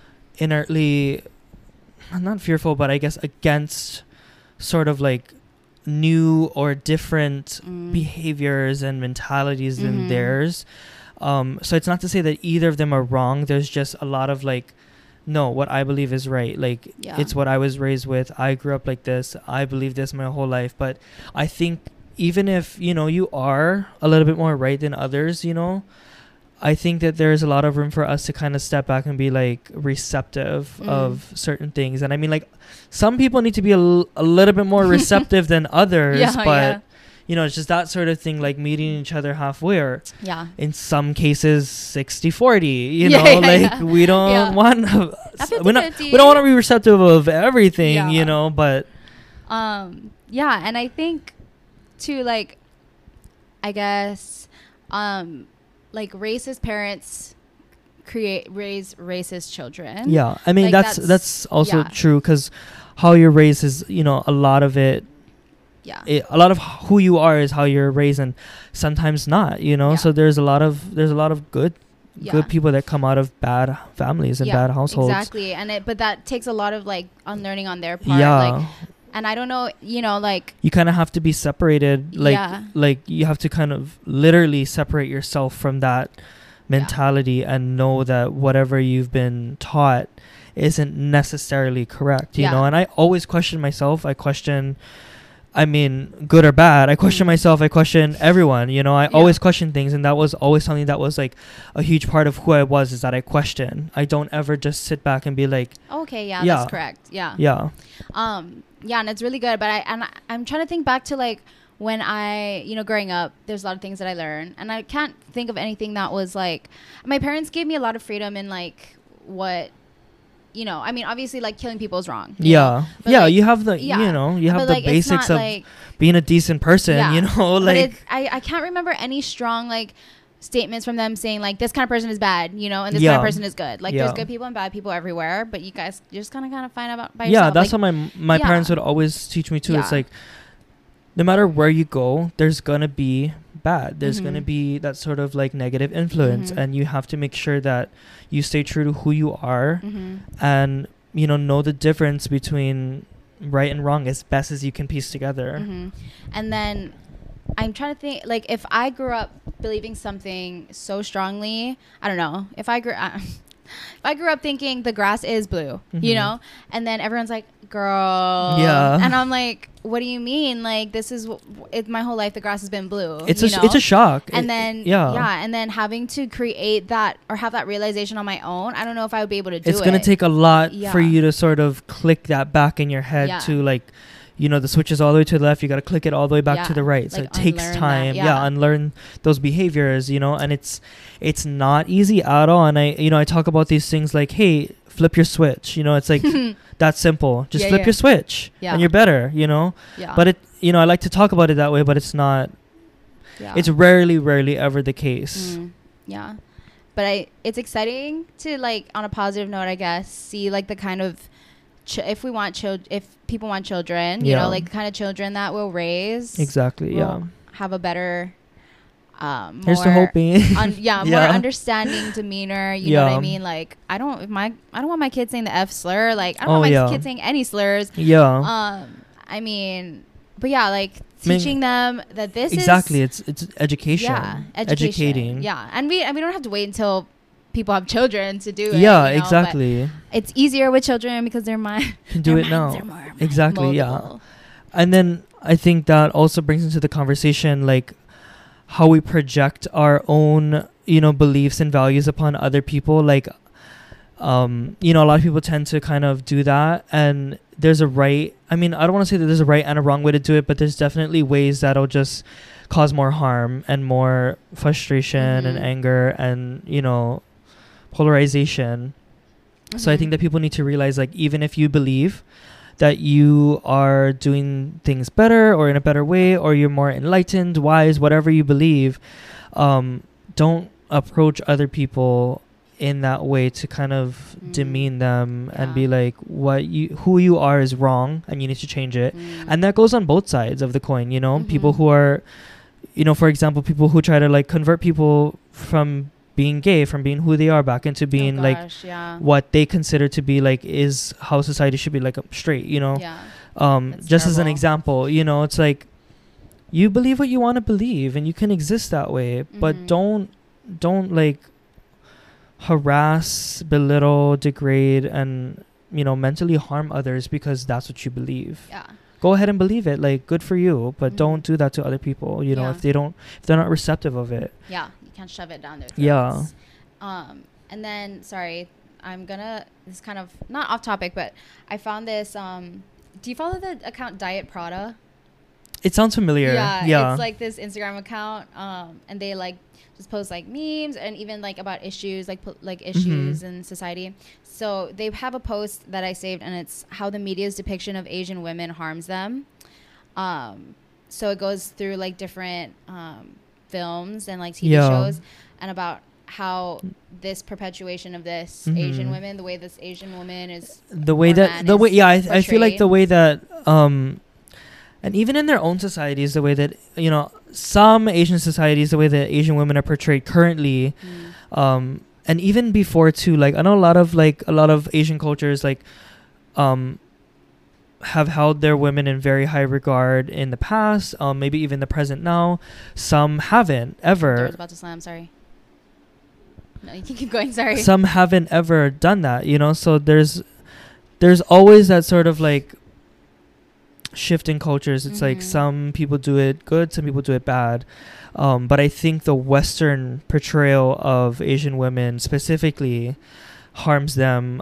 inertly, not fearful, but I guess against sort of like new or different behaviors and mentalities than theirs. So it's not to say that either of them are wrong. There's just a lot of like, no, what I believe is right. Like, it's what I was raised with. I grew up like this. I believe this my whole life. But I think even if, you know, you are a little bit more right than others, you know, I think that there's a lot of room for us to kind of step back and be like receptive of certain things. And I mean, like, some people need to be a little bit more receptive than others, but you know, it's just that sort of thing, like meeting each other halfway, or in some cases 60-40, you know, we don't want to, we don't want to be receptive of everything, you know, but and I think too, like, I guess like racist parents raise racist children. Yeah, I mean, like, that's also true, because how you're raised is, you know, a lot of it. Yeah, a lot of who you are is how you're raised, and sometimes not, you know. So there's a lot of good people that come out of bad families and bad households. Exactly, but that takes a lot of like unlearning on their part. Like, And I don't know, you know, like, you kind of have to be separated, like Yeah. like you have to kind of literally separate yourself from that mentality and know that whatever you've been taught isn't necessarily correct, you Yeah. know. And I always question myself. I mean, good or bad, I question myself, I question everyone, you know. I always question things, and that was always something that was like a huge part of who I was, is that I question. I don't ever just sit back and be like, okay, yeah, Yeah. that's correct. Yeah. yeah, Yeah, and it's really good. But I'm trying to think back to like when I, you know, growing up, there's a lot of things that I learned, and I can't think of anything that was like, my parents gave me a lot of freedom in like what, you know, I mean, obviously like killing people is wrong. You know? But, yeah, like, you have the, yeah. you know, you have But, the like, it's basics not, of like, being a decent person, Yeah. you know, but like, I can't remember any strong like statements from them saying like this kind of person is bad, you know, and this Yeah. kind of person is good. Like Yeah. there's good people and bad people everywhere, but you guys just kind of find out by yeah, yourself. that's like, what my yeah. parents would always teach me too. It's Yeah. like, no matter where you go, there's gonna be bad, there's Mhm. gonna be that sort of like negative influence, Mhm. and you have to make sure that you stay true to who you are, Mhm. and you know the difference between right and wrong as best as you can piece together. Mhm. And then I'm trying to think, like, if I grew up believing something so strongly, I don't know, if I grew up thinking the grass is blue, you Mhm. know, and then everyone's like, girl, Yeah. and I'm like, what do you mean? Like, this is my whole life the grass has been blue. It's you know? it's a shock. And then and then having to create that or have that realization on my own, I don't know if I would be able to do it. It's gonna take a lot Yeah. for you to sort of click that back in your head Yeah. to like, you know, the switch is all the way to the left, you got to click it all the way back Yeah. to the right. So Like, it takes unlearn that, time. yeah. Unlearn those behaviors, you know, and it's not easy at all. And I talk about these things like, hey, flip your switch, you know. It's like that simple. Just Yeah, flip yeah. your switch Yeah. and you're better, you know. Yeah. But I like to talk about it that way, but it's not. Yeah. It's rarely ever the case. Yeah. But it's exciting to, like, on a positive note, I guess, see like the kind of if people want children, you Yeah. know, like the kind of children that we'll raise. Exactly. will have a better Here's to more hoping. more Yeah. understanding demeanor, you know what I Yeah. mean? Like, I don't want my kids saying the F slur. Like, I don't Oh, want my yeah. kids saying any slurs. Yeah. I mean, but yeah, like mean, teaching them that this Exactly. is It's education. yeah, Educating. Yeah, and we don't have to wait until people have children to do it. Yeah, you know, exactly. but it's easier with children because their mind Can do their it now. minds are more Exactly. Yeah. moldable. And then I think that also brings into the conversation like how we project our own, beliefs and values upon other people. Like, a lot of people tend to kind of do that, and there's a right. I mean, I don't want to say that there's a right and a wrong way to do it, but there's definitely ways that'll just cause more harm and more frustration and Mhm. anger and, polarization. So I think that people need to realize, like, even if you believe that you are doing things better or in a better way, or you're more enlightened, wise, whatever you believe, don't approach other people in that way to kind of demean them and be like, who you are is wrong and you need to change it. And that goes on both sides of the coin, people who are, for example, people who try to like convert people from being gay, from being who they are, back into being what they consider to be like is how society should be, like straight, just as an example, it's like, you believe what you want to believe and you can exist that way, but don't like harass, belittle, degrade, and mentally harm others because that's what you believe. Go ahead and believe it, like, good for you, but don't do that to other people, if they're not receptive of it. You can't shove it down their throats. And then, sorry, this is kind of not off topic, but I found this, do you follow the account Diet Prada? It sounds familiar. Yeah. It's like this Instagram account, and they like just post like memes and even like about issues, like issues in society. So they have a post that I saved, and it's how the media's depiction of Asian women harms them. So it goes through like different films and like TV shows, and about how this perpetuation of this Asian women, the way this Asian woman is, I feel like the way that and even in their own societies, the way that some Asian societies, the way that Asian women are portrayed currently, and even before too, like I know a lot of Asian cultures, like have held their women in very high regard in the past, maybe even the present now. Some haven't I ever. was about to slam. Sorry. No, you can keep going. Sorry. Some haven't ever done that, you know. So there's always that sort of like shift in cultures. It's like some people do it good, some people do it bad. But I think the Western portrayal of Asian women specifically harms them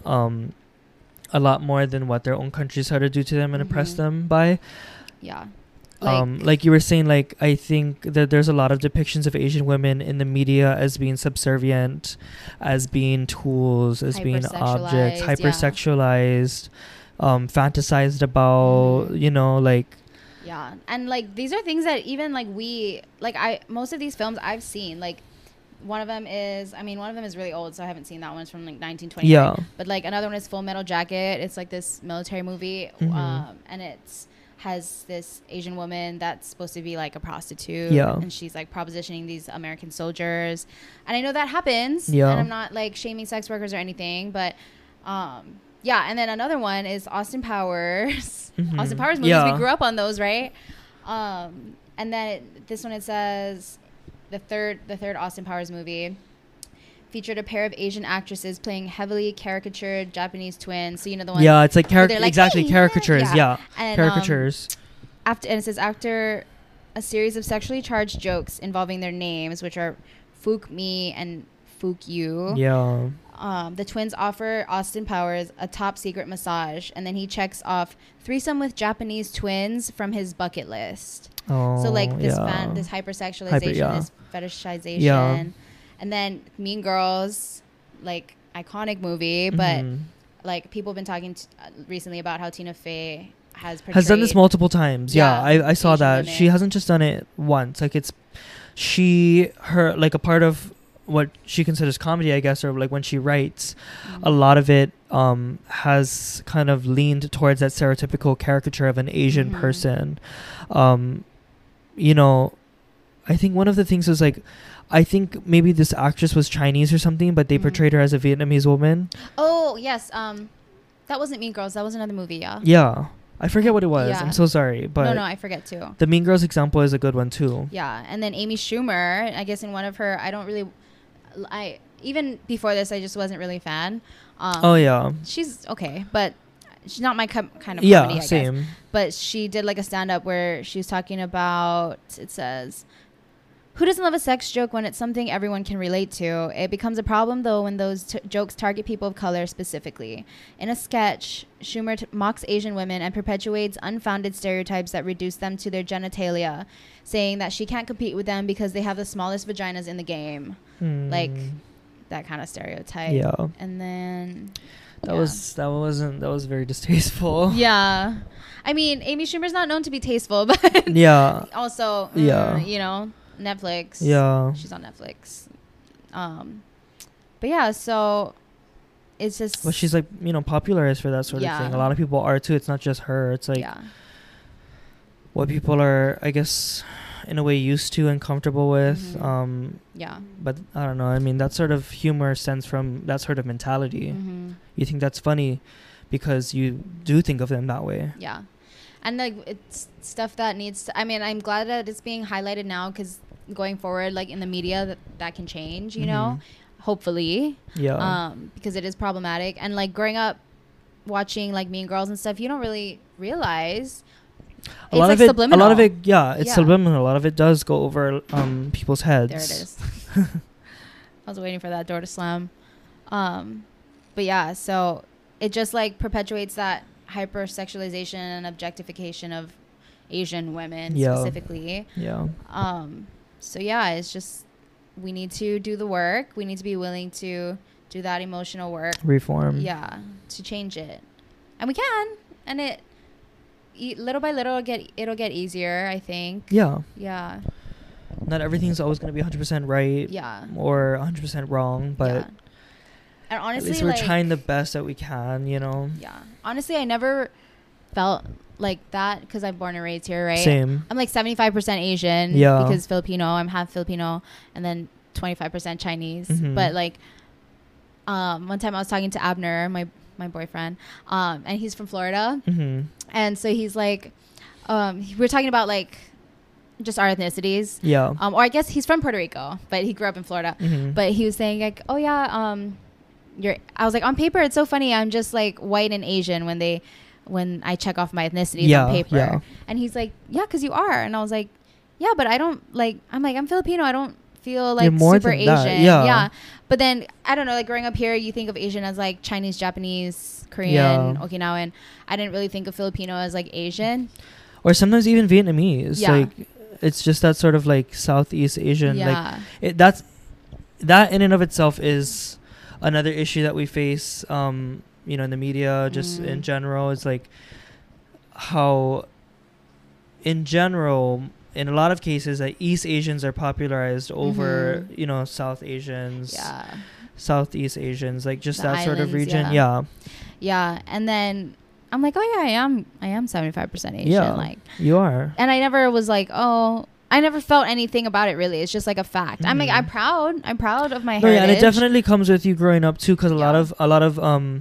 a lot more than what their own countries try to do to them and oppress them by. Yeah. Like you were saying, like, I think that there's a lot of depictions of Asian women in the media as being subservient, as being tools, as being objects, hypersexualized, fantasized about, you know, like. Yeah. And like these are things that even like most of these films I've seen, like one of them is really old, so I haven't seen that one. It's from like 1920. Yeah. But like another one is Full Metal Jacket. It's like this military movie, and it's has this Asian woman that's supposed to be like a prostitute, and she's like propositioning these American soldiers, and I know that happens, and I'm not like shaming sex workers or anything, but yeah. And then another one is Austin Powers. Austin Powers movies, we grew up on those, right? And then this one, it says the third Austin Powers movie featured a pair of Asian actresses playing heavily caricatured Japanese twins. So you know the one. Yeah, it's like like, exactly, hey, caricatures. And, caricatures. And it says after a series of sexually charged jokes involving their names, which are Fook Me and Fook You. Yeah. The twins offer Austin Powers a top secret massage, and then he checks off threesome with Japanese twins from his bucket list. Oh, so like this this hypersexualization, this fetishization, and then Mean Girls, like iconic movie, but like people have been talking recently about how Tina Fey has done this multiple times. I saw Asian that women. She hasn't just done it once. Like it's her like a part of what she considers comedy, I guess, or like when she writes, a lot of it has kind of leaned towards that stereotypical caricature of an Asian person. You know, I think one of the things was like, I think maybe this actress was Chinese or something, but they portrayed her as a Vietnamese woman. Oh yes, that wasn't Mean Girls. That was another movie. Yeah, I forget what it was. I'm so sorry, but no, I forget too. The Mean Girls example is a good one too. Yeah, and then Amy Schumer, I guess in one of her, even before this, I just wasn't really a fan. She's okay, but she's not my kind of comedy, I same. guess. But she did like a stand-up where she was talking about, it says, who doesn't love a sex joke when it's something everyone can relate to? It becomes a problem, though, when those jokes target people of color specifically. In a sketch, Schumer mocks Asian women and perpetuates unfounded stereotypes that reduce them to their genitalia, saying that she can't compete with them because they have the smallest vaginas in the game. Like that kind of stereotype. Yeah. And then that was very distasteful. Yeah. I mean, Amy Schumer's not known to be tasteful, but also, you know, Netflix. Yeah. She's on Netflix. But yeah, so it's just. Well, she's like, you know, popularized for that sort of thing. A lot of people are too. It's not just her. It's like what people are, I guess, in a way used to and comfortable with. But I don't know. I mean, that sort of humor stems from that sort of mentality. You think that's funny because you do think of them that way. Yeah. And like it's stuff that needs to, I mean, I'm glad that it's being highlighted now because going forward, like in the media, that can change, you know, hopefully. Yeah. Because it is problematic. And like growing up watching like Mean Girls and stuff, you don't really realize a lot of it, it's subliminal. A lot of it does go over people's heads. There it is. I was waiting for that door to slam. But yeah, so it just like perpetuates that hypersexualization and objectification of Asian women specifically. Yeah. So yeah, it's just we need to do the work. We need to be willing to do that emotional work. Reform. Yeah, to change it, and we can. And it little by little it'll get easier, I think. Yeah. Yeah. Not everything's always going to be 100% right. Yeah. Or 100% wrong, but. Yeah. And honestly, at least we're trying the best that we can, you know? Yeah. Honestly, I never felt like that because I'm born and raised here, right? Same. I'm like 75% Asian because Filipino. I'm half Filipino and then 25% Chinese. But like one time I was talking to Abner, my my boyfriend, and he's from Florida. Mm-hmm. And so he's like, we're talking about like just our ethnicities. Yeah. Or I guess he's from Puerto Rico, but he grew up in Florida. Mm-hmm. But he was saying like, oh yeah, I was like, on paper, it's so funny. I'm just like white and Asian when I check off my ethnicities on paper. Yeah. And he's like, yeah, because you are. And I was like, yeah, but I don't like, I'm Filipino. I don't feel like super Asian. That. Yeah. But then I don't know, like growing up here, you think of Asian as like Chinese, Japanese, Korean, Okinawan. I didn't really think of Filipino as like Asian. Or sometimes even Vietnamese. Yeah. Like it's just that sort of like Southeast Asian. Yeah. Like that in and of itself is another issue that we face, in the media, just in general. It's like how, in general, in a lot of cases, that East Asians are popularized over, South Asians, Southeast Asians, like just that sort of region. Yeah. And then I'm like, oh yeah, I am 75% Asian. Yeah, like you are. And I never was like, I never felt anything about it really. It's just like a fact. I'm like, I'm proud of my heritage. Yeah, and it definitely comes with you growing up too, because a lot of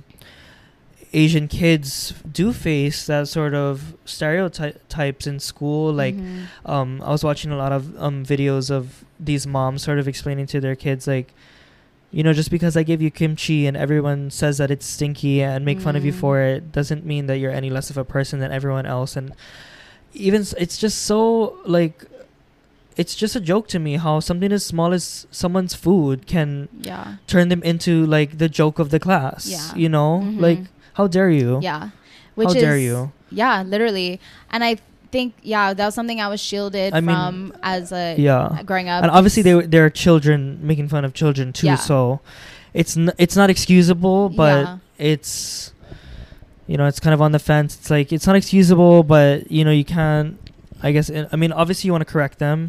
Asian kids do face that sort of stereotypes in school. Like, I was watching a lot of videos of these moms sort of explaining to their kids, like, just because I give you kimchi and everyone says that it's stinky and make fun of you for it doesn't mean that you're any less of a person than everyone else. And even it's just so like, it's just a joke to me how something as small as someone's food can turn them into like the joke of the class. Like, how dare you? Yeah. How dare you? Yeah, literally. And I think that was something I was shielded from as a growing up. And obviously there are children making fun of children too, so it's not excusable, but it's it's kind of on the fence. It's like it's not excusable, but you can't, I guess. Obviously you want to correct them,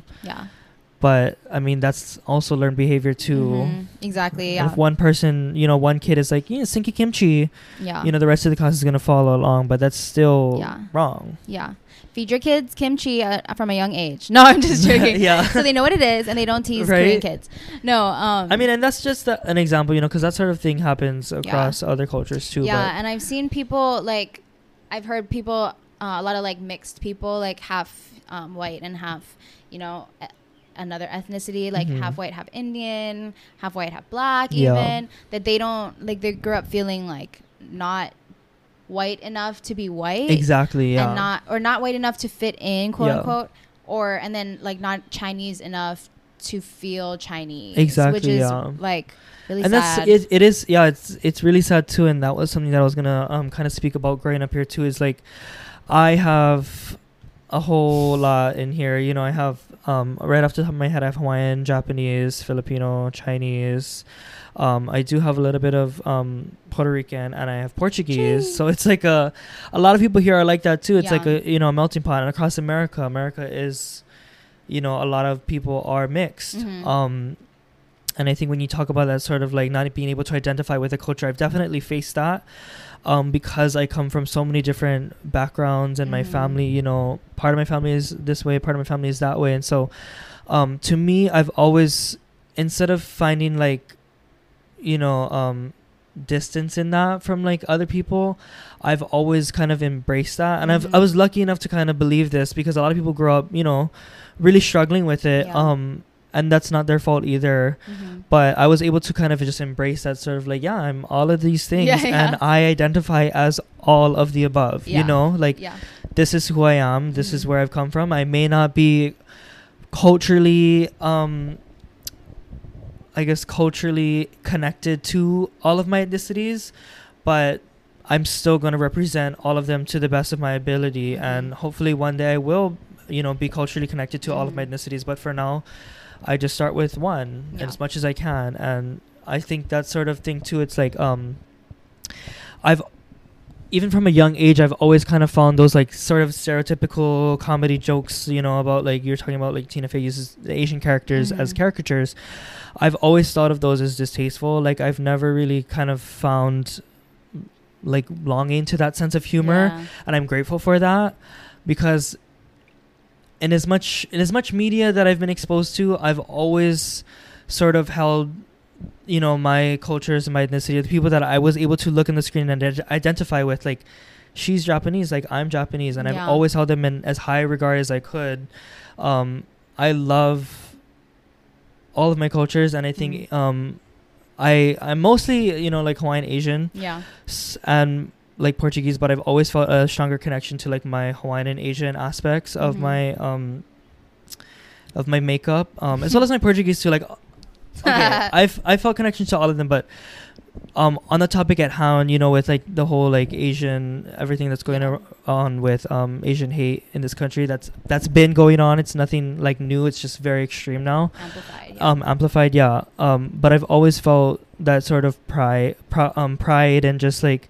but that's also learned behavior too. Exactly. And if one person, one kid is like, stinky kimchi, the rest of the class is gonna follow along, but that's still wrong. Feed your kids kimchi from a young age. No, I'm just joking. So they know what it is and they don't tease Korean kids. No. And that's just an example, because that sort of thing happens across other cultures too. And I've seen people like, I've heard people, a lot of like mixed people, like half white and half, another ethnicity, like half white, half Indian, half white, half black, even, that they don't, like, they grew up feeling like not white enough to be white. Exactly. And not white enough to fit in, quote unquote, and then like not Chinese enough to feel Chinese. Exactly. Which is like really and sad. It is. It's really sad too. And that was something that I was gonna kind of speak about growing up here too. Is like, I have a whole lot in here. I have right off the top of my head, I have Hawaiian, Japanese, Filipino, Chinese. I do have a little bit of Puerto Rican, and I have Portuguese. So it's like a lot of people here are like that too. It's like a melting pot. And across America is, a lot of people are mixed. And I think when you talk about that sort of like not being able to identify with a culture, I've definitely faced that. Because I come from so many different backgrounds, and my family, part of my family is this way, part of my family is that way. And so, to me, I've always, instead of finding like, distance in that from like other people, I've always kind of embraced that. And I was lucky enough to kind of believe this, because a lot of people grow up, really struggling with it. And that's not their fault either. But I was able to kind of just embrace that sort of like, I'm all of these things, and I identify as all of the above, this is who I am. This is where I've come from. I may not be culturally, culturally connected to all of my ethnicities, but I'm still going to represent all of them to the best of my ability. And hopefully one day I will, be culturally connected to all of my ethnicities. But for now, I just start with one as much as I can. And I think that sort of thing too, it's like, I've, even from a young age, I've always kind of found those like sort of stereotypical comedy jokes, about like, you're talking about like Tina Fey uses the Asian characters as caricatures. I've always thought of those as distasteful. Like, I've never really kind of found like longing to that sense of humor. And I'm grateful for that, because in as much media that I've been exposed to, I've always sort of held you know, my cultures and my ethnicity, the people that I was able to look in the screen and identify with, like, she's Japanese, like I'm Japanese, and I've always held them in as high regard as I could. I love all of my cultures, and I think I'm mostly, you know, like Hawaiian Asian, and like Portuguese, but I've always felt a stronger connection to like my Hawaiian and Asian aspects of my makeup, as well as my Portuguese too. Like, okay, I felt connections to all of them, but on the topic at hand, you know, with like the whole like Asian, everything that's going on with Asian hate in this country, that's been going on. It's nothing like new. It's just very extreme now. Amplified, yeah. But I've always felt that sort of pride and just like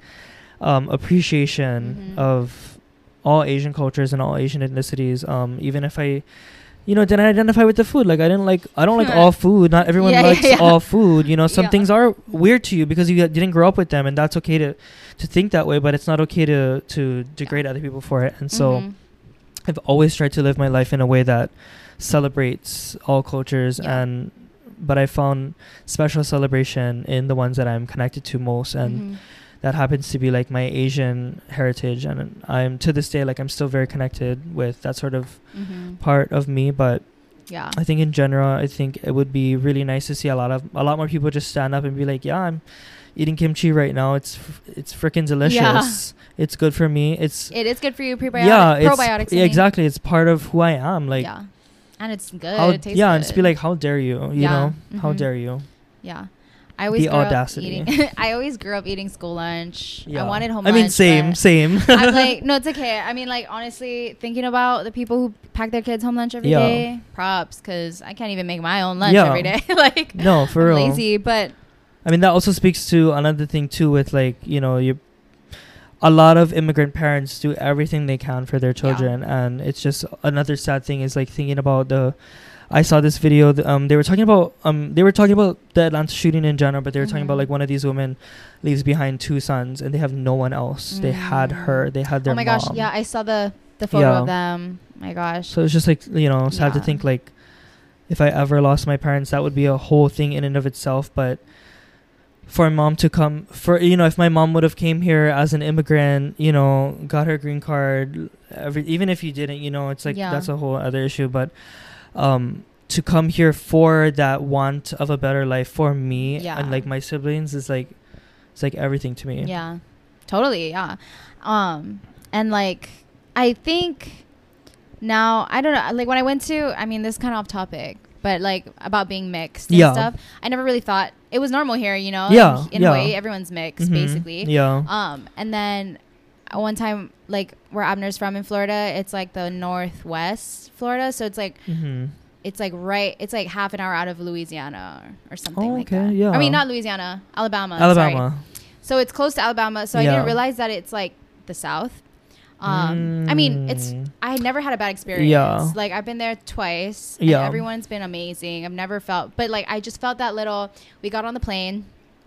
appreciation of all Asian cultures and all Asian ethnicities. Even if I, you know, didn't identify with the food. Like I don't like all food. Not everyone likes all food. You know, some things are weird to you because you didn't grow up with them, and that's okay to think that way. But it's not okay to degrade other people for it. And so, I've always tried to live my life in a way that celebrates all cultures. But I found special celebration in the ones that I'm connected to most, and that happens to be like my Asian heritage, and I'm to this day, like, I'm still very connected with that sort of part of me. But I think in general, I think it would be really nice to see a lot more people just stand up and be like, yeah, I'm eating kimchi right now. It's freaking delicious. It's good for me. It is good for you. Probiotics. Yeah, exactly. It's part of who I am. Like, and it's good. It tastes good. And just be like, how dare you? You know, how dare you? Yeah. I always grew up eating school lunch. I wanted home lunch. I mean, same. I'm like, no, it's okay. I mean, like, honestly, thinking about the people who pack their kids home lunch every day, props, because I can't even make my own lunch every day. Like, no, for I'm real. lazy, but I mean, that also speaks to another thing too, with like, you know, a lot of immigrant parents do everything they can for their children, and it's just another sad thing is like thinking about I saw this video. They were talking about the Atlanta shooting in general, but they were talking about like one of these women leaves behind 2 sons, and they have no one else. They had her. They had their mom. Oh my gosh! Yeah, I saw the photo of them. My gosh. So it's just like, you know, sad to think like if I ever lost my parents, that would be a whole thing in and of itself. But for mom to come, if my mom would have came here as an immigrant, you know, got her green card, even if you didn't, you know, it's like that's a whole other issue. But to come here for that want of a better life for me and like my siblings is like, it's like everything to me. Yeah, totally. Yeah. And like, I think now, I don't know, like when I went to, I mean, this is kind of off topic, but like about being mixed and stuff, I never really thought it was normal here, you know? In a way, everyone's mixed basically. Yeah. And then one time, like where Abner's from in Florida, it's like the northwest Florida, so it's like it's like half an hour out of Louisiana or something like that. Yeah. I mean, not Louisiana, Alabama. Sorry. So it's close to Alabama, so I didn't realize that it's like the South. I mean, I had never had a bad experience. Like I've been there twice, and everyone's been amazing. I've never felt, but like I just felt that little. We got on the plane.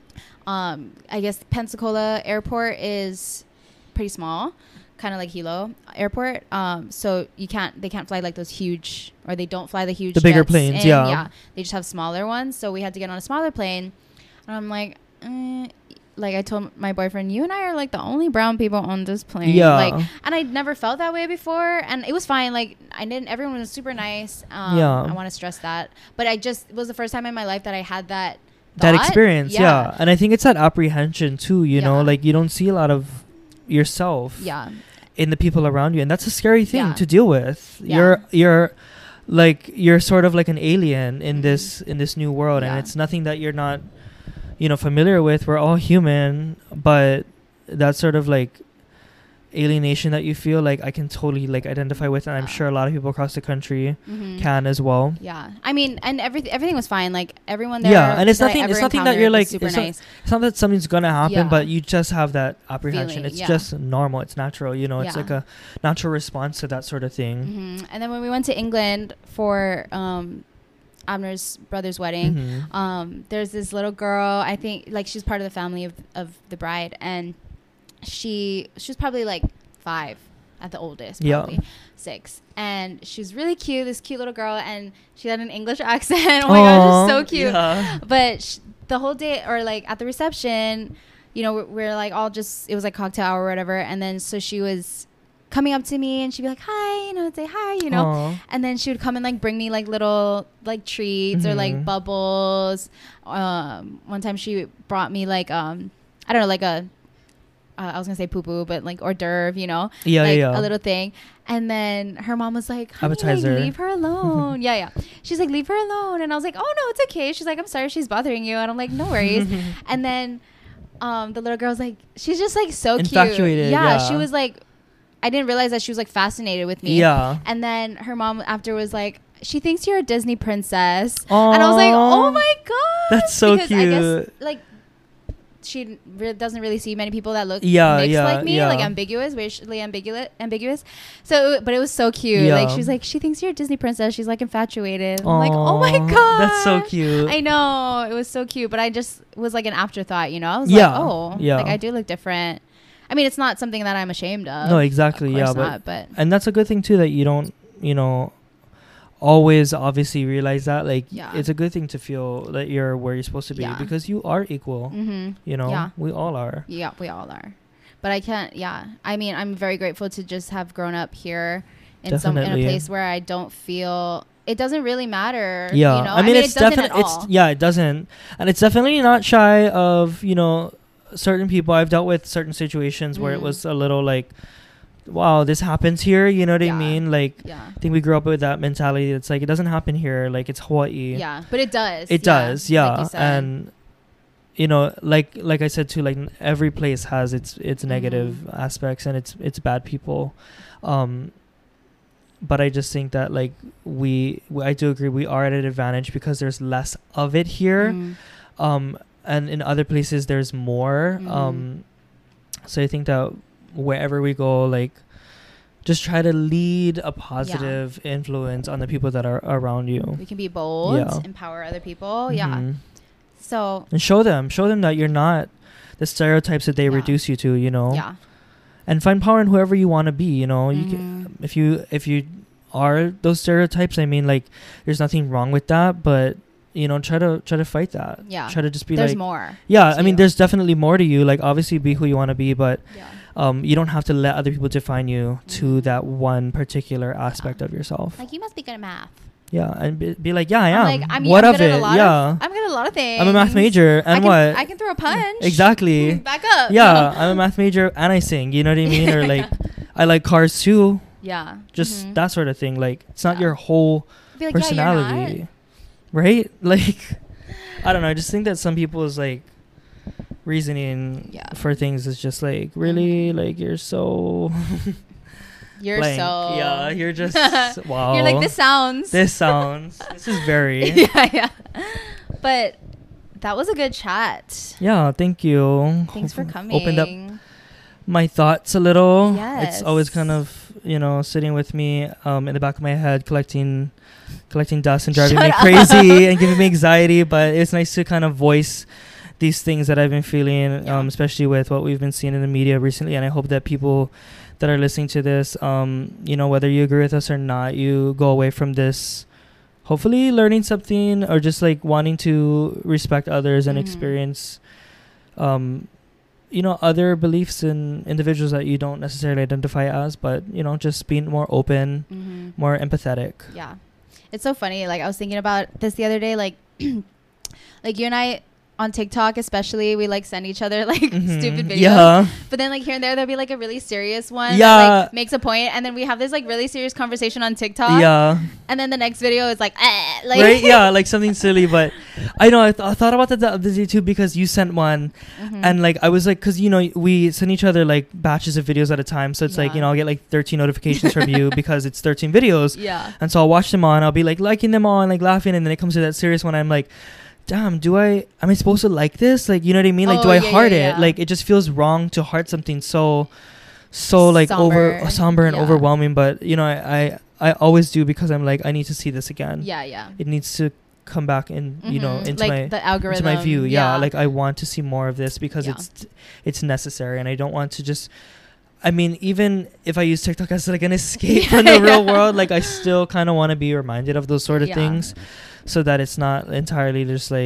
I guess Pensacola Airport is pretty small, kind of like Hilo Airport. So they can't fly like those huge, or they don't fly the bigger planes. They just have smaller ones. So we had to get on a smaller plane, and I'm like, like I told my boyfriend, you and I are like the only brown people on this plane. Like, and I'd never felt that way before, and it was fine. Like everyone was super nice. I want to stress that, but it was the first time in my life that I had that experience. And I think it's that apprehension too, you know, like you don't see a lot of yourself in the people around you, and that's a scary thing to deal with. You're sort of like an alien in this new world, and it's nothing that you're not, you know, familiar with. We're all human, but that sort of like alienation that you feel, like I can totally like identify with, and I'm sure a lot of people across the country can as well. I mean, and everything was fine, like everyone there, and it's nothing that you're like super nice. It's not that something's gonna happen, but you just have that apprehension. It's just normal, it's natural, you know. It's like a natural response to that sort of thing. And then when we went to England for Abner's brother's wedding, there's this little girl, I think like she's part of the family of the bride, and she was probably like 5 at the oldest, probably 6, and she's really cute, this cute little girl, and she had an English accent. Oh my gosh, it's so cute. But the whole day, or like at the reception, you know, we're like all just, it was like cocktail hour or whatever. And then so she was coming up to me and she'd be like, hi, you know, I'd say hi, you know. Aww. And then she would come and like bring me like little like treats or like bubbles. One time she brought me like I don't know, like a I was gonna say poo poo, but like hors d'oeuvre, you know, like a little thing. And then her mom was like, appetizer, leave her alone. yeah she's like, leave her alone. And I was like, oh no, it's okay. She's like, I'm sorry she's bothering you. And I'm like, no worries. And then the little girl's like, she's just like so infatuated. Cute. Yeah, she was like, I didn't realize that she was like fascinated with me. Yeah. And then her mom after was like, she thinks you're a Disney princess. Aww. And I was like, oh my god, that's so because cute. I guess like she doesn't really see many people that look mixed like me, like ambiguous, racially ambiguous. So, but it was so cute. Like she's like, she thinks you're a Disney princess. She's like infatuated. I'm like, oh my god, that's so cute. I know, it was so cute, but I just was like an afterthought, you know. I was like, oh, like I do look different. I mean, it's not something that I'm ashamed of. No, exactly. Of course not, but and that's a good thing too, that you don't, you know, always obviously realize that. Like, it's a good thing to feel that you're where you're supposed to be, because you are equal. You know, we all are. Yeah, we all are. But I can't. Yeah, I mean, I'm very grateful to just have grown up here in in a place where I don't feel. It doesn't really matter. Yeah, you know? I mean it's definitely it doesn't, and it's definitely not shy of, you know, certain people. I've dealt with certain situations where it was a little like, wow, this happens here, you know what I mean? Like, I think we grew up with that mentality. It's like, it doesn't happen here, like it's Hawaii. Yeah, but it does. It does, like and you know, like I said too, like every place has its negative aspects and its bad people. But I just think that like I do agree, we are at an advantage because there's less of it here. And in other places there's more. So I think that wherever we go, like, just try to lead a positive influence on the people that are around you. We can be bold, empower other people. So, and show them that you're not the stereotypes that they reduce you to, you know. And find power in whoever you want to be, you know. You can, if you are those stereotypes, I mean, like, there's nothing wrong with that, but you know, try to fight that. Try to just be there's like, more. I mean, there's definitely more to you. Like, obviously be who you want to be, but you don't have to let other people define you to that one particular aspect of yourself. Like, you must be good at math. And be like, I am. Like, I'm what I'm of good it? I'm good at a lot of things. I'm a math major, and I can throw a punch. Exactly. Back up. I'm a math major, and I sing. You know what I mean? Or like, I like cars too. Just that sort of thing. Like, it's not your whole like, personality, right? Like, I don't know. I just think that some people's like reasoning for things is just like, really, like, you're so. You're blank. so you're just wow. You're like, this sounds this is very but that was a good chat. Thank you. Thanks for coming. Opened up my thoughts a little. It's always kind of, you know, sitting with me in the back of my head, collecting dust and driving me crazy and giving me anxiety, but it's nice to kind of voice these things that I've been feeling, especially with what we've been seeing in the media recently. And I hope that people that are listening to this, you know, whether you agree with us or not, you go away from this hopefully learning something, or just like wanting to respect others and experience, you know, other beliefs in individuals that you don't necessarily identify as, but, you know, just being more open, more empathetic. It's so funny. Like, I was thinking about this the other day, like, like you and I on TikTok especially, we like send each other like stupid videos, but then like here and there'll be like a really serious one that like makes a point, and then we have this like really serious conversation on TikTok, and then the next video is like like right, like something silly. But I know I thought about that the other day too, because you sent one and like I was like, because you know we send each other like batches of videos at a time, so it's like, you know, I'll get like 13 notifications from you because it's 13 videos, and so I'll watch them all and I'll be like liking them all and like laughing, and then it comes to that serious one, I'm like, damn, am I supposed to like this? Like, you know what I mean? Like, do I heart it? Like, it just feels wrong to heart something so like somber and overwhelming. But, you know, I always do, because I'm like, I need to see this again. It needs to come back in, you know, into like the algorithm, into my view. Like, I want to see more of this because it's necessary, and I don't want to just. I mean, even if I use TikTok as like an escape from the real world, like I still kind of want to be reminded of those sort of things, so that it's not entirely just like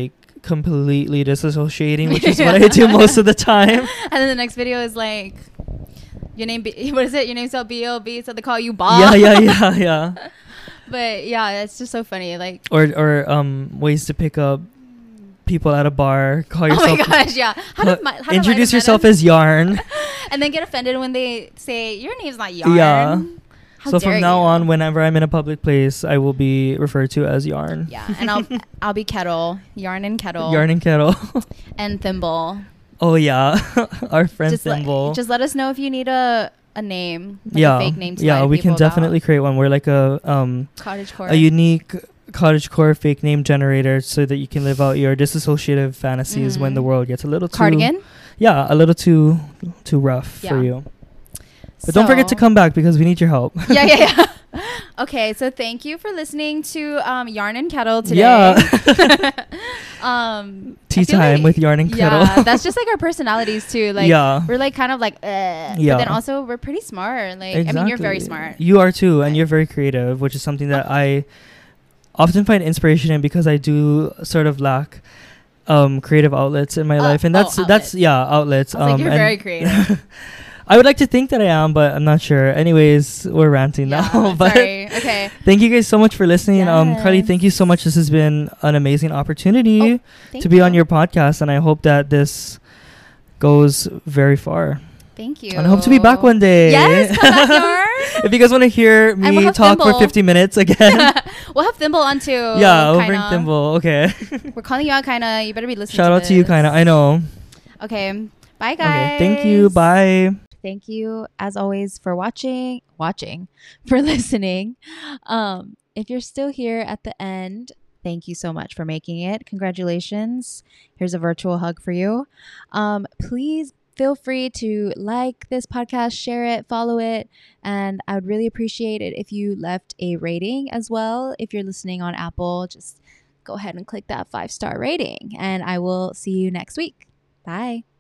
completely disassociating, which is what I do most of the time. And then the next video is like, your name, what is it? Your name's spelled B-O-B, so they call you Bob. Yeah. But yeah, it's just so funny. Like, or ways to pick up people at a bar. Call yourself. Oh my gosh, yeah. Introduce yourself as Yarn. And then get offended when they say your name's not Yarn. Yeah. How so from now you? on, whenever I'm in a public place, I will be referred to as Yarn. Yeah, and I'll be Kettle, Yarn and Kettle. Yarn and Kettle. And Thimble. Oh yeah, our friend Thimble. Just let us know if you need a name, like yeah, a fake name to yeah, we can about. definitely create one. We're like a cottagecore, a unique cottagecore fake name generator, so that you can live out your disassociative fantasies when the world gets a little too cardigan. Yeah, a little too rough for you. But don't forget to come back because we need your help. Yeah. Okay, so thank you for listening to Yarn and Kettle today. Yeah. Tea time with Yarn and Kettle. Yeah, that's just like our personalities too. Like, we're like kind of like, but then also we're pretty smart. Like, exactly. I mean, you're very smart. You are too, and you're very creative, which is something that I often find inspiration in because I do sort of lack creative outlets in my life, and that's outlets. Like, you're very creative. I would like to think that I am, but I'm not sure. Anyways, we're ranting now. But sorry. Okay. Thank you guys so much for listening. Yes. Carly, thank you so much. This has been an amazing opportunity to be on your podcast, and I hope that this goes very far. Thank you. And I hope to be back one day. Yes, come back, Yarn. If you guys want to hear me talk for 50 minutes again. We'll have Thimble on too. Yeah, we'll bring Thimble. Okay. We're calling you out, Kinda. You better be listening. Shout out to you, Kinda. I know. Okay. Bye, guys. Okay. Thank you. Bye. Thank you, as always, for for listening. If you're still here at the end, thank you so much for making it. Congratulations. Here's a virtual hug for you. Please feel free to like this podcast, share it, follow it, and I would really appreciate it if you left a rating as well. If you're listening on Apple, just go ahead and click that 5-star rating, and I will see you next week. Bye.